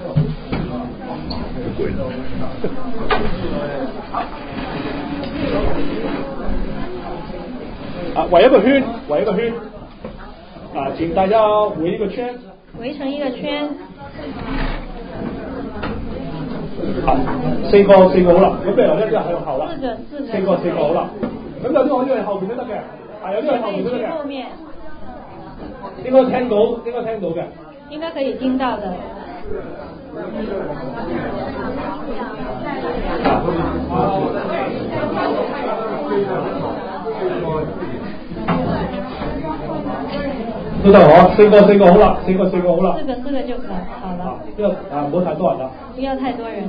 好攰。圍一個圈。請大家圍一個圈。 圍成一個圈。 四個好啦，咁然後咧就向後啦。四個好啦，咁有啲可以喺後邊都得嘅，有啲喺後邊都得嘅。應該聽到嘅。 應該可以聽到的。都得嗬，四個好啦。四個就好了。因為唔好太多人啦。 不要太多人。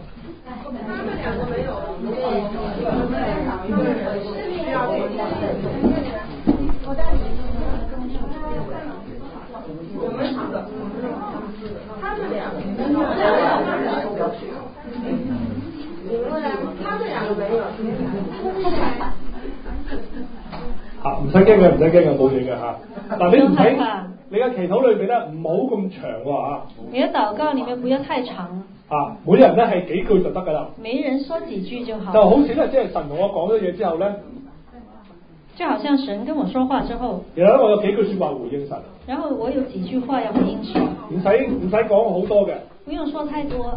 唔使驚嘅，冇嘢嘅嚇。嗱，你唔使，你嘅祈禱裏邊咧唔好咁長喎嚇。 你嘅禱告裡面不要太長。 每人咧係幾句就得㗎啦。 每人說幾句就好。 就好似咧，即係神同我講咗嘢之後咧， 就好像神跟我說話之後， 然後咧我有幾句説話回應神。 然後我有幾句話要回應神。 唔使講好多嘅。 不用說太多。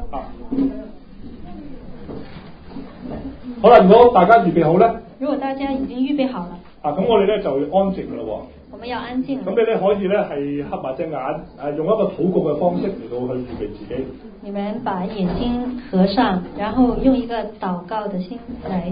好啦，如果大家預備好咧， 如果大家已經預備好了， 咁我哋咧就要安靜㗎啦喎。 我們要安靜。 咁你咧可以咧係合埋隻眼，用一個禱告嘅方式嚟到去預備自己。 你們把眼睛合上，然後用一個禱告的心來。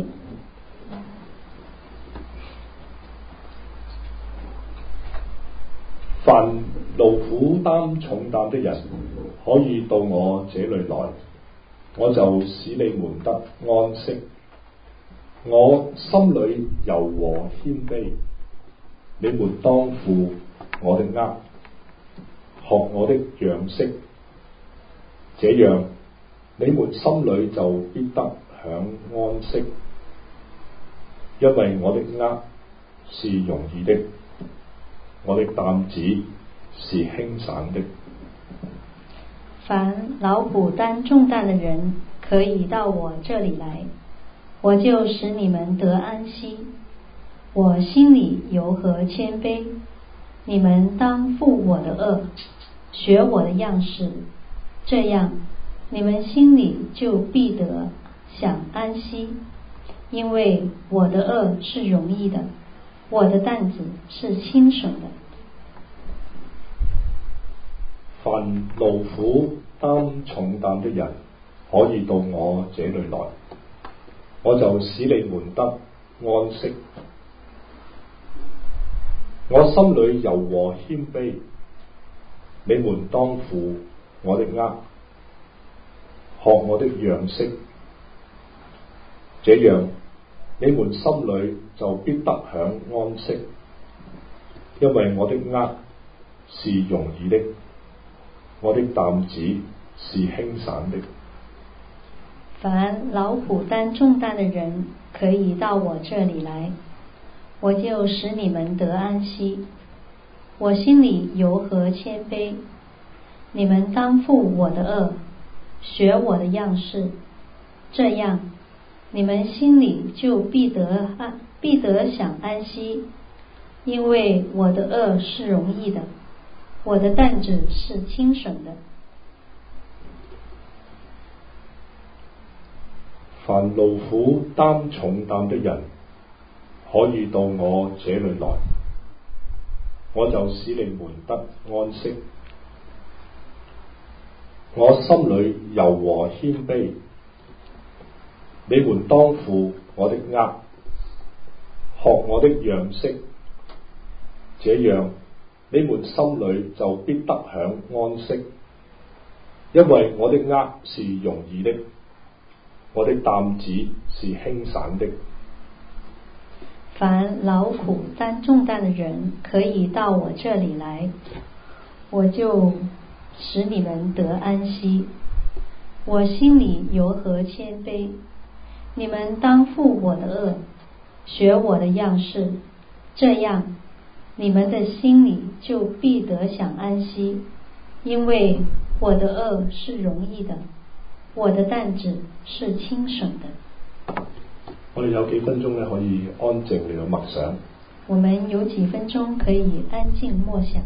凡勞苦擔重擔的人，可以到我這裏來，我就使你們得安息。我心裏柔和謙卑，你們當負我的軛，學我的樣式，這樣你們心裏就必得享安息，因為我的軛是容易的，我的擔子是輕省的。 凡勞苦擔重擔的人，可以到我這裏來，我就使你們得安息。我心裡柔和謙卑，你們當負我的軛，學我的樣式，這樣你們心裡就必得享安息。因為我的軛是容易的，我的擔子是輕省的。 凡勞苦擔重擔的人，可以到我這裏來， 我就使你們得安息。我心裏柔和謙卑，你們當負我的軛，學我的樣式，這樣你們心裏就必得享安息，因為我的軛是容易的，我的擔子是輕省的。 凡勞苦擔重擔的人，可以到我這裡來，我就使你們得安息。我心裡柔和謙卑，你們當負我的軛，學我的樣式，這樣你們心裡就必得享安息。因為我的軛是容易的，我的擔子是輕省的。 凡勞苦擔重擔的人，可以到我這裡來，我就使你們得安息。我心裡柔和謙卑，你們當負我的軛，學我的樣式，這樣你們心裡就必得享安息。因為我的軛是容易的，我的擔子是輕省的。 凡勞苦擔重擔的人，可以到我這裡來，我就使你們得安息。我心裡柔和謙卑，你們當負我的軛，學我的樣式，這樣你們的心裡就必得享安息。因為我的軛是容易的，我的擔子是輕省的。 我哋有幾分鐘咧，可以安靜嚟到默想。 我們有幾分鐘可以安靜默想。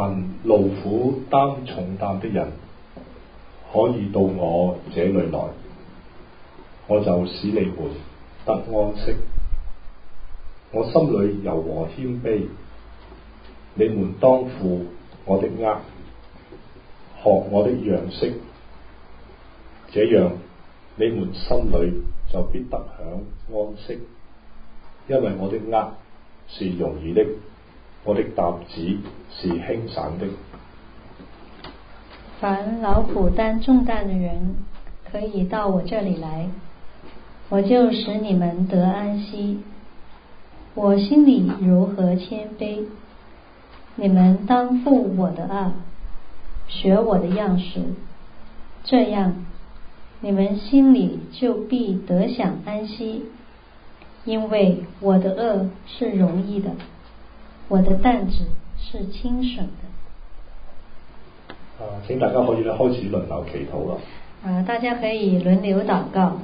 凡勞苦擔重擔的人，可以到我這裏來，我就使你們得安息。我心裏柔和謙卑，你們當負我的軛，學我的樣式，這樣你們心裏就必得享安息。因為我的軛是容易的，我的擔子是輕省的。 凡勞苦擔重擔的人，可以到我這裡來，我就使你們得安息。我心裡柔和謙卑，你們當負我的軛，學我的樣式，這樣你們心裡就必得享安息。因為我的軛是容易的，我的擔子是輕省的。 請大家可以開始輪流祈禱啦。 大家可以輪流禱告。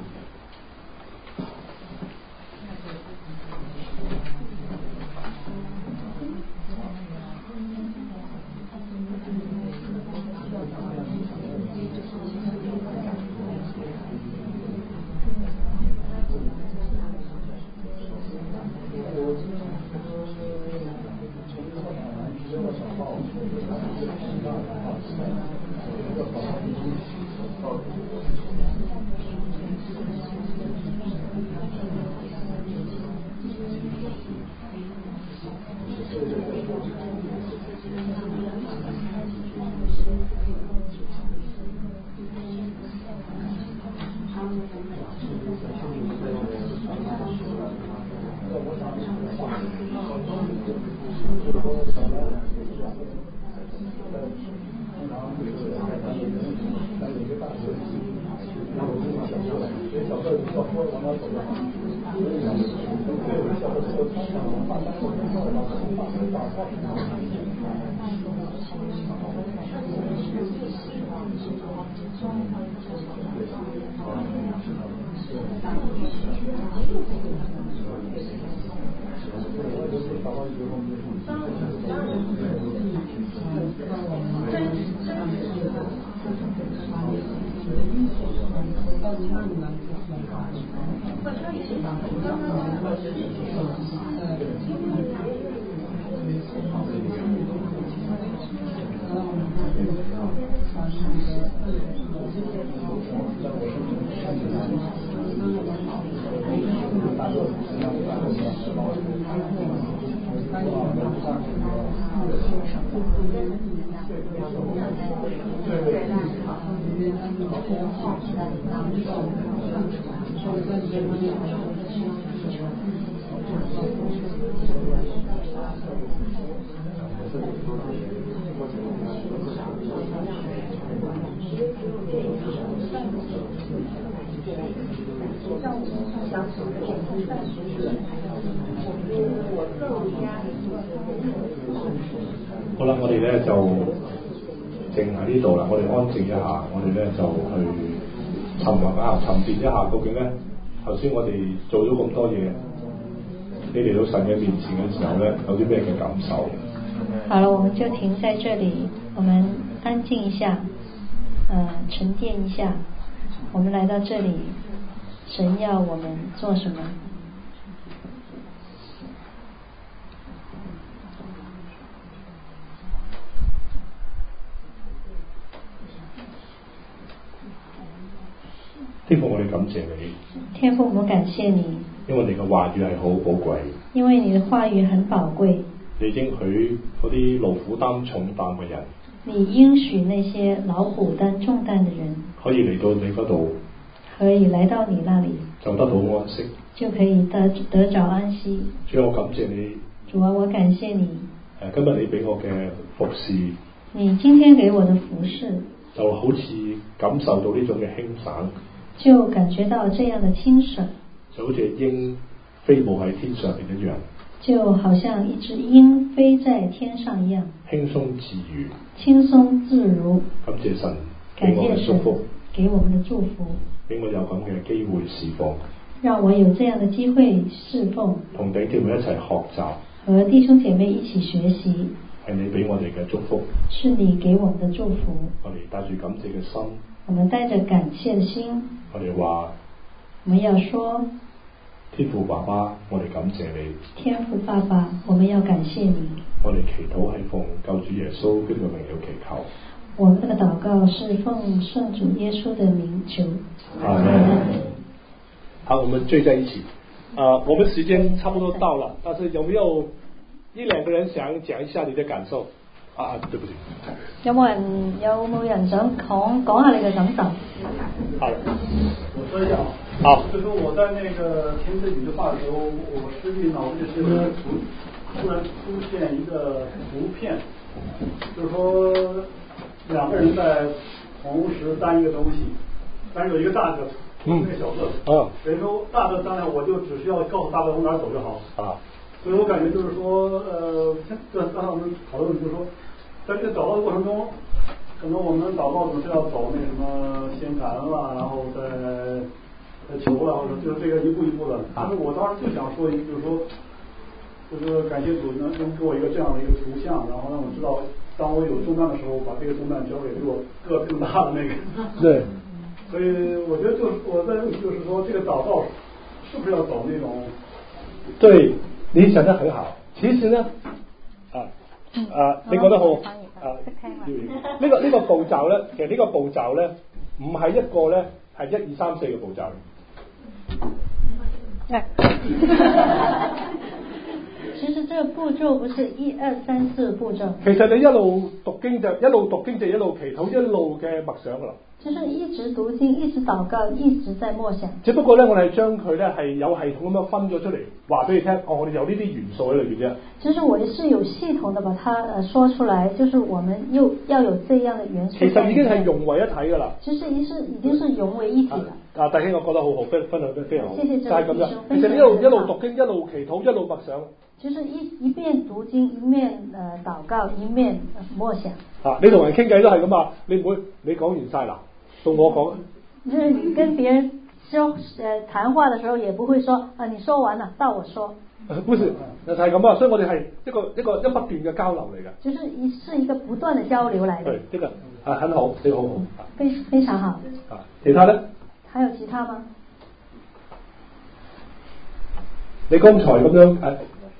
好啦，我哋咧就靜喺呢度啦，我哋安靜一下，我哋咧就去沉澱一下，究竟咧頭先我哋做咗咁多嘢，你嚟到神嘅面前嘅時候咧，有啲咩嘅感受？ 好了，我們就停在這裡，我們安靜一下，沉澱一下，我們來到這裡，神要我們做什麼？ 天父，我哋感謝你。 天父，我們感謝你。 因為你嘅話語係好寶貴。 因為你的話語很寶貴。 你應許嗰啲勞苦擔重擔嘅人。 你應許那些勞苦擔重擔的人。 可以嚟到你嗰度。 可以來到你那裡。就得到安息。 就可以得着安息。 主啊，我感謝你。 主啊，我感謝你。 今日你俾我嘅服侍。 你今天給我的服侍。 就好似感受到呢種嘅輕省。 就感覺到這樣的輕省， 就好似鷹飛舞喺天上邊一樣， 就好像一隻鷹飛在天上一樣， 輕鬆自如， 輕鬆自如。 感謝神， 感謝神給我們的祝福， 俾我有咁嘅機會侍奉， 讓我有這樣的機會侍奉， 同弟兄姐妹一齊學習， 和弟兄姐妹一起學習， 係你俾我哋嘅祝福， 是你給我們的祝福。 我哋帶住感謝嘅心， 我們帶着感謝的心， 我哋話， 我們要說， 天父爸爸，我哋感謝你。 天父爸爸，我們要感謝你。 我哋祈禱係奉救主耶穌基督嘅名嚟祈求。 我們的禱告是奉聖主耶穌的名求。 好，我們聚在一起。我們時間差不多到了，但是有沒有一兩個人想講一下你的感受？對不起。 有冇人想講下你嘅感受？ 好， 我說一下啊。 好。 就是我在那個聽這幾句話的時候，我實際腦子裡是突然出現一個圖片，就是說兩個人在同時擔一個東西，但是有一個大個，一個小個。等於說大個當然我就只需要告訴大個往哪走就好。所以我感覺就是說，剛才我們討論就是說，在這個禱告的過程中，可能我們禱告總是要走那什麼先感恩啦，然後再求了，或者就是這個一步一步的。但是我當時就想說一句，就是感謝主能給我一個這樣的一個圖像，然後讓我知道，當我有重擔的時候，把這個重擔交給比我個更大的那個。 對。 所以我覺得我在問題就是說，這個禱告是不是要走那種？ 對，你想得很好。其實呢，你覺得好。呢個步驟咧，其實呢個步驟咧，唔係一個咧，係1、2、3、4嘅步驟。 其實這個步驟不是1、2、3、4步驟。 其實你一路讀經就一路祈禱，一路嘅默想噶啦。 就是一直讀經，一直禱告，一直在默想。 只不過咧，我哋將佢咧係有系統咁樣分咗出嚟，話俾你聽。我哋有呢啲元素喺裏邊啫。就是我是有系統的把它說出來，就是我們又要有這樣的元素。 其實已經係融為一體噶啦。 其實已經是融為一體了。 弟兄，我覺得好好，分享得非常好。 謝謝就係咁樣。其實一路讀經，一路祈禱，一路默想。 就是一邊讀經，一面禱告，一面默想。 你同人傾偈都係咁啊！你講完晒啦。到我講， 就是你跟別人談話的時候，也不會說你說完了，到我說。 不是，就係咁啊！所以我哋係一個不斷嘅交流嚟嘅。 就是是一個不斷的交流嚟嘅。 對，這個很好，你好好。 非常好。 其他呢？ 還有其他嗎？ 你剛才咁樣我說吧，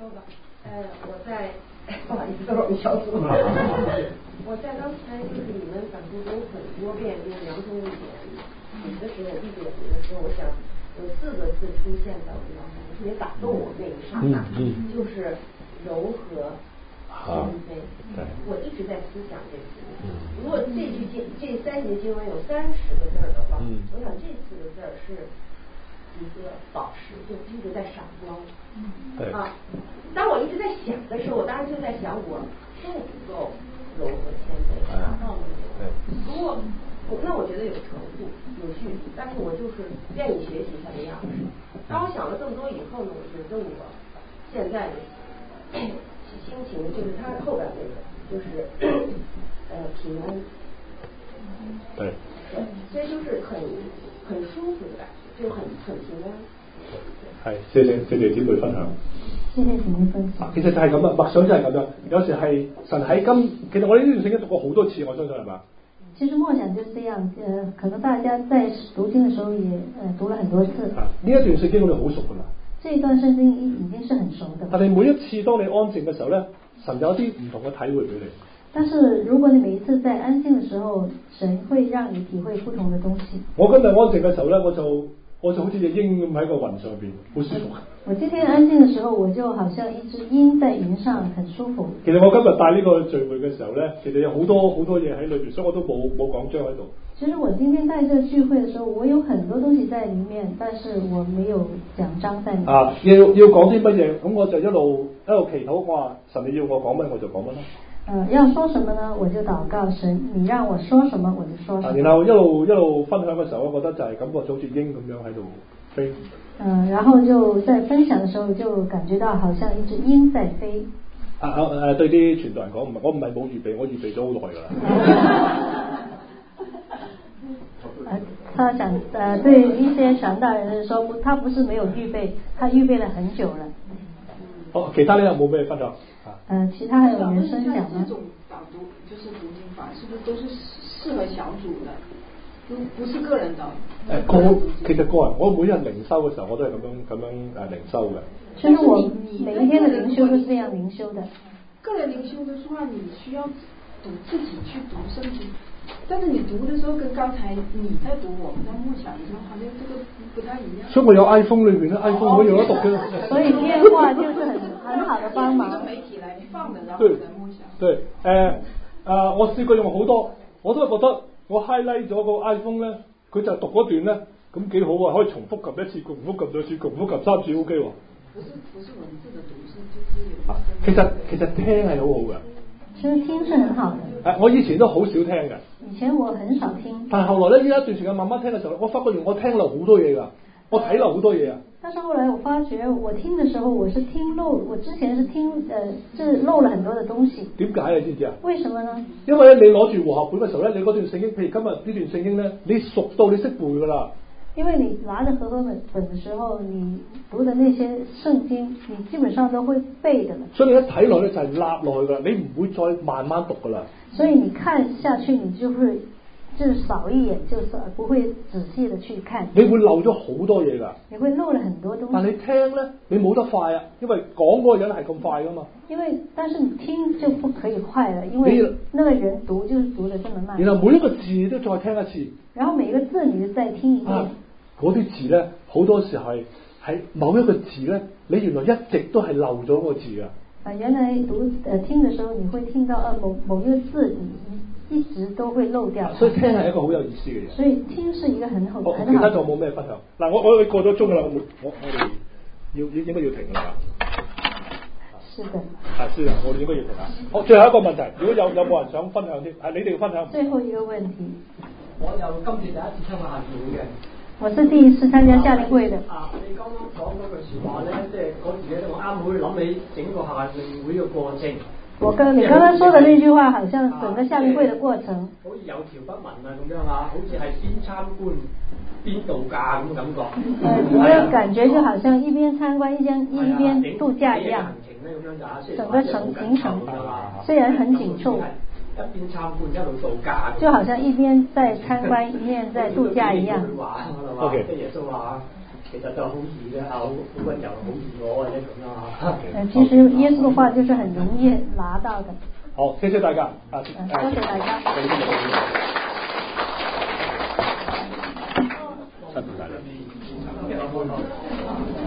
不好意思，我小組。我在剛才就是你們講述中很多遍用良辰五點寫的時候，一點的時候，我想有4個字出現在我腦海，特別打動我那一剎那，就是柔和謙卑。我一直在思想這個。如果這3節經文有30個字的話，我想這4個字是一個寶石，就一直在閃光。當我一直在想的時候，我當時就在想我夠不夠柔和謙卑，达到了没有？如果那我觉得有程度有距离，但是我就是愿意学习他的样式。当我想了这么多以后呢，我觉得我现在的心情就是他后边那个就是平安。 对。 所以就是很舒服的感觉，就很平安。 係，謝謝姊妹分享。 謝謝姊妹分享。 其實就係咁啊，默想就係咁樣。有時係神喺其實我哋呢段聖經讀過好多次，我相信係嘛？ 其實默想就是這樣，可能大家在讀經的時候也讀了很多次。 呢一段聖經我哋好熟噶啦。 這一段聖經已經是很熟的。 但係每一次當你安靜嘅時候咧，神有啲唔同嘅體會俾你。 但是如果你每一次在安靜的時候，神會讓你體會不同的東西。 我今日安靜嘅時候咧，我就好似隻鷹咁喺個雲上邊，好舒服。 我今天安靜的時候，我就好像一隻鷹在雲上，很舒服。 其實我今日帶呢個聚會嘅時候咧，其實有好多嘢喺裏邊，所以我都冇講章喺度。 其實我今天帶這個聚會的時候，我有很多東西在裡面，但是我沒有講章在裡面。 要講啲乜嘢，咁我就一路祈禱，我話神你要我講乜我就講乜啦。 要說什麼呢？我就禱告神，你讓我說什麼我就說什麼。 然後一路分享嘅時候，我覺得就係感覺好似鷹咁樣喺度飛。 然後就在分享嘅時候就感覺到好像一隻鷹在飛。 對啲傳道人講，我唔係冇預備，我預備咗好耐㗎啦。 他想對一些傳道人說，他不是沒有預備，他預備了很久了。 好，其他呢有冇咩分享？ 其他还有人分享吗？ 这种导读就是读经法，是不是都是适合小组的？不是個人的。 其實個人，我每日靈修嘅時候，我都係咁樣靈修嘅。 其實我每一天的靈修都是這樣靈修的。 個人靈修的話，你需要自己去讀聖經，但是你讀的時候跟剛才你在讀，我們在默想的時候，好像這個不太一樣。 所以我有 iPhone 裏邊咧 ，iPhone 我有得讀嘅。 所以電話就是很好的幫忙。 媒體來放的，然後在默想。 對，我試過用好多，我都係覺得。我 highlight 咗個 iPhone 咧，佢就讀嗰段咧，咁幾好啊！可以重複撳一次，重複撳兩次，重複撳三次 OK 喎。 不是文字的讀，是就是其實聽係好好嘅。 其實聽是很好的。 我以前都好少聽嘅。 以前我很少聽。 但係後來咧，呢一段時間慢慢聽嘅時候，我發覺我聽漏好多嘢㗎，我睇漏好多嘢啊。 但是後來我發覺，我聽的時候我是聽漏，我之前是聽就是漏了很多的東西。 點解你知唔知啊？ 為什麼呢？ 因為咧，你攞住和合本嘅時候咧，你嗰段聖經，譬如今日呢段聖經咧，你熟到你識背㗎啦。 因為你拿着和合本的時候，你讀的那些聖經，你基本上都會背的了。 所以你一睇落咧就係立落去㗎，你唔會再慢慢讀㗎啦。 所以你看下去，你就會就是掃一眼，就是不會仔細的去看。 你會漏咗好多嘢㗎。 你會漏了很多東西。 但你聽咧，你冇得快啊，因為講嗰個人係咁快㗎嘛。 但是你聽就不可以快了，因為那個人讀就是讀得這麼慢。 然後每一個字都再聽一次。 然後每一個字你就再聽一遍。 嗰啲字咧，好多時係某一個字咧，你原來一直都係漏咗個字㗎。 原來聽的時候，你會聽到某一個字，你一直都會漏掉。 所以聽係一個好有意思嘅嘢。 所以聽是一個很好。 其他仲有冇咩分享？嗱，我過咗鐘㗎啦，我哋應該要停㗎啦。 是的。 是啊，我哋應該要停啦。好，最後一個問題，如果有冇人想分享添？你哋要分享。 最後一個問題。 我又今次第一次參加夏令會嘅。 我是第一次參加夏令會的。 你剛剛講嗰句説話咧，即係嗰時咧，我啱好諗起整個夏令會嘅過程。 你剛剛說的那句話，好像整個夏令會的過程。 好似有條不紊啊咁樣啊，好似係邊參觀邊度假咁感覺。 你的感覺就好像一邊參觀一邊度假一樣。整個行程雖然很緊湊。 一邊參觀一路度假， 就好像一邊在參觀一邊在度假一樣。 OK，即係耶穌話，其實就好易嘅，好溫柔，好易攞或者咁樣啊。 其實耶穌的話就是很容易拿到的。 好，謝謝大家。 多謝大家。 辛苦大家。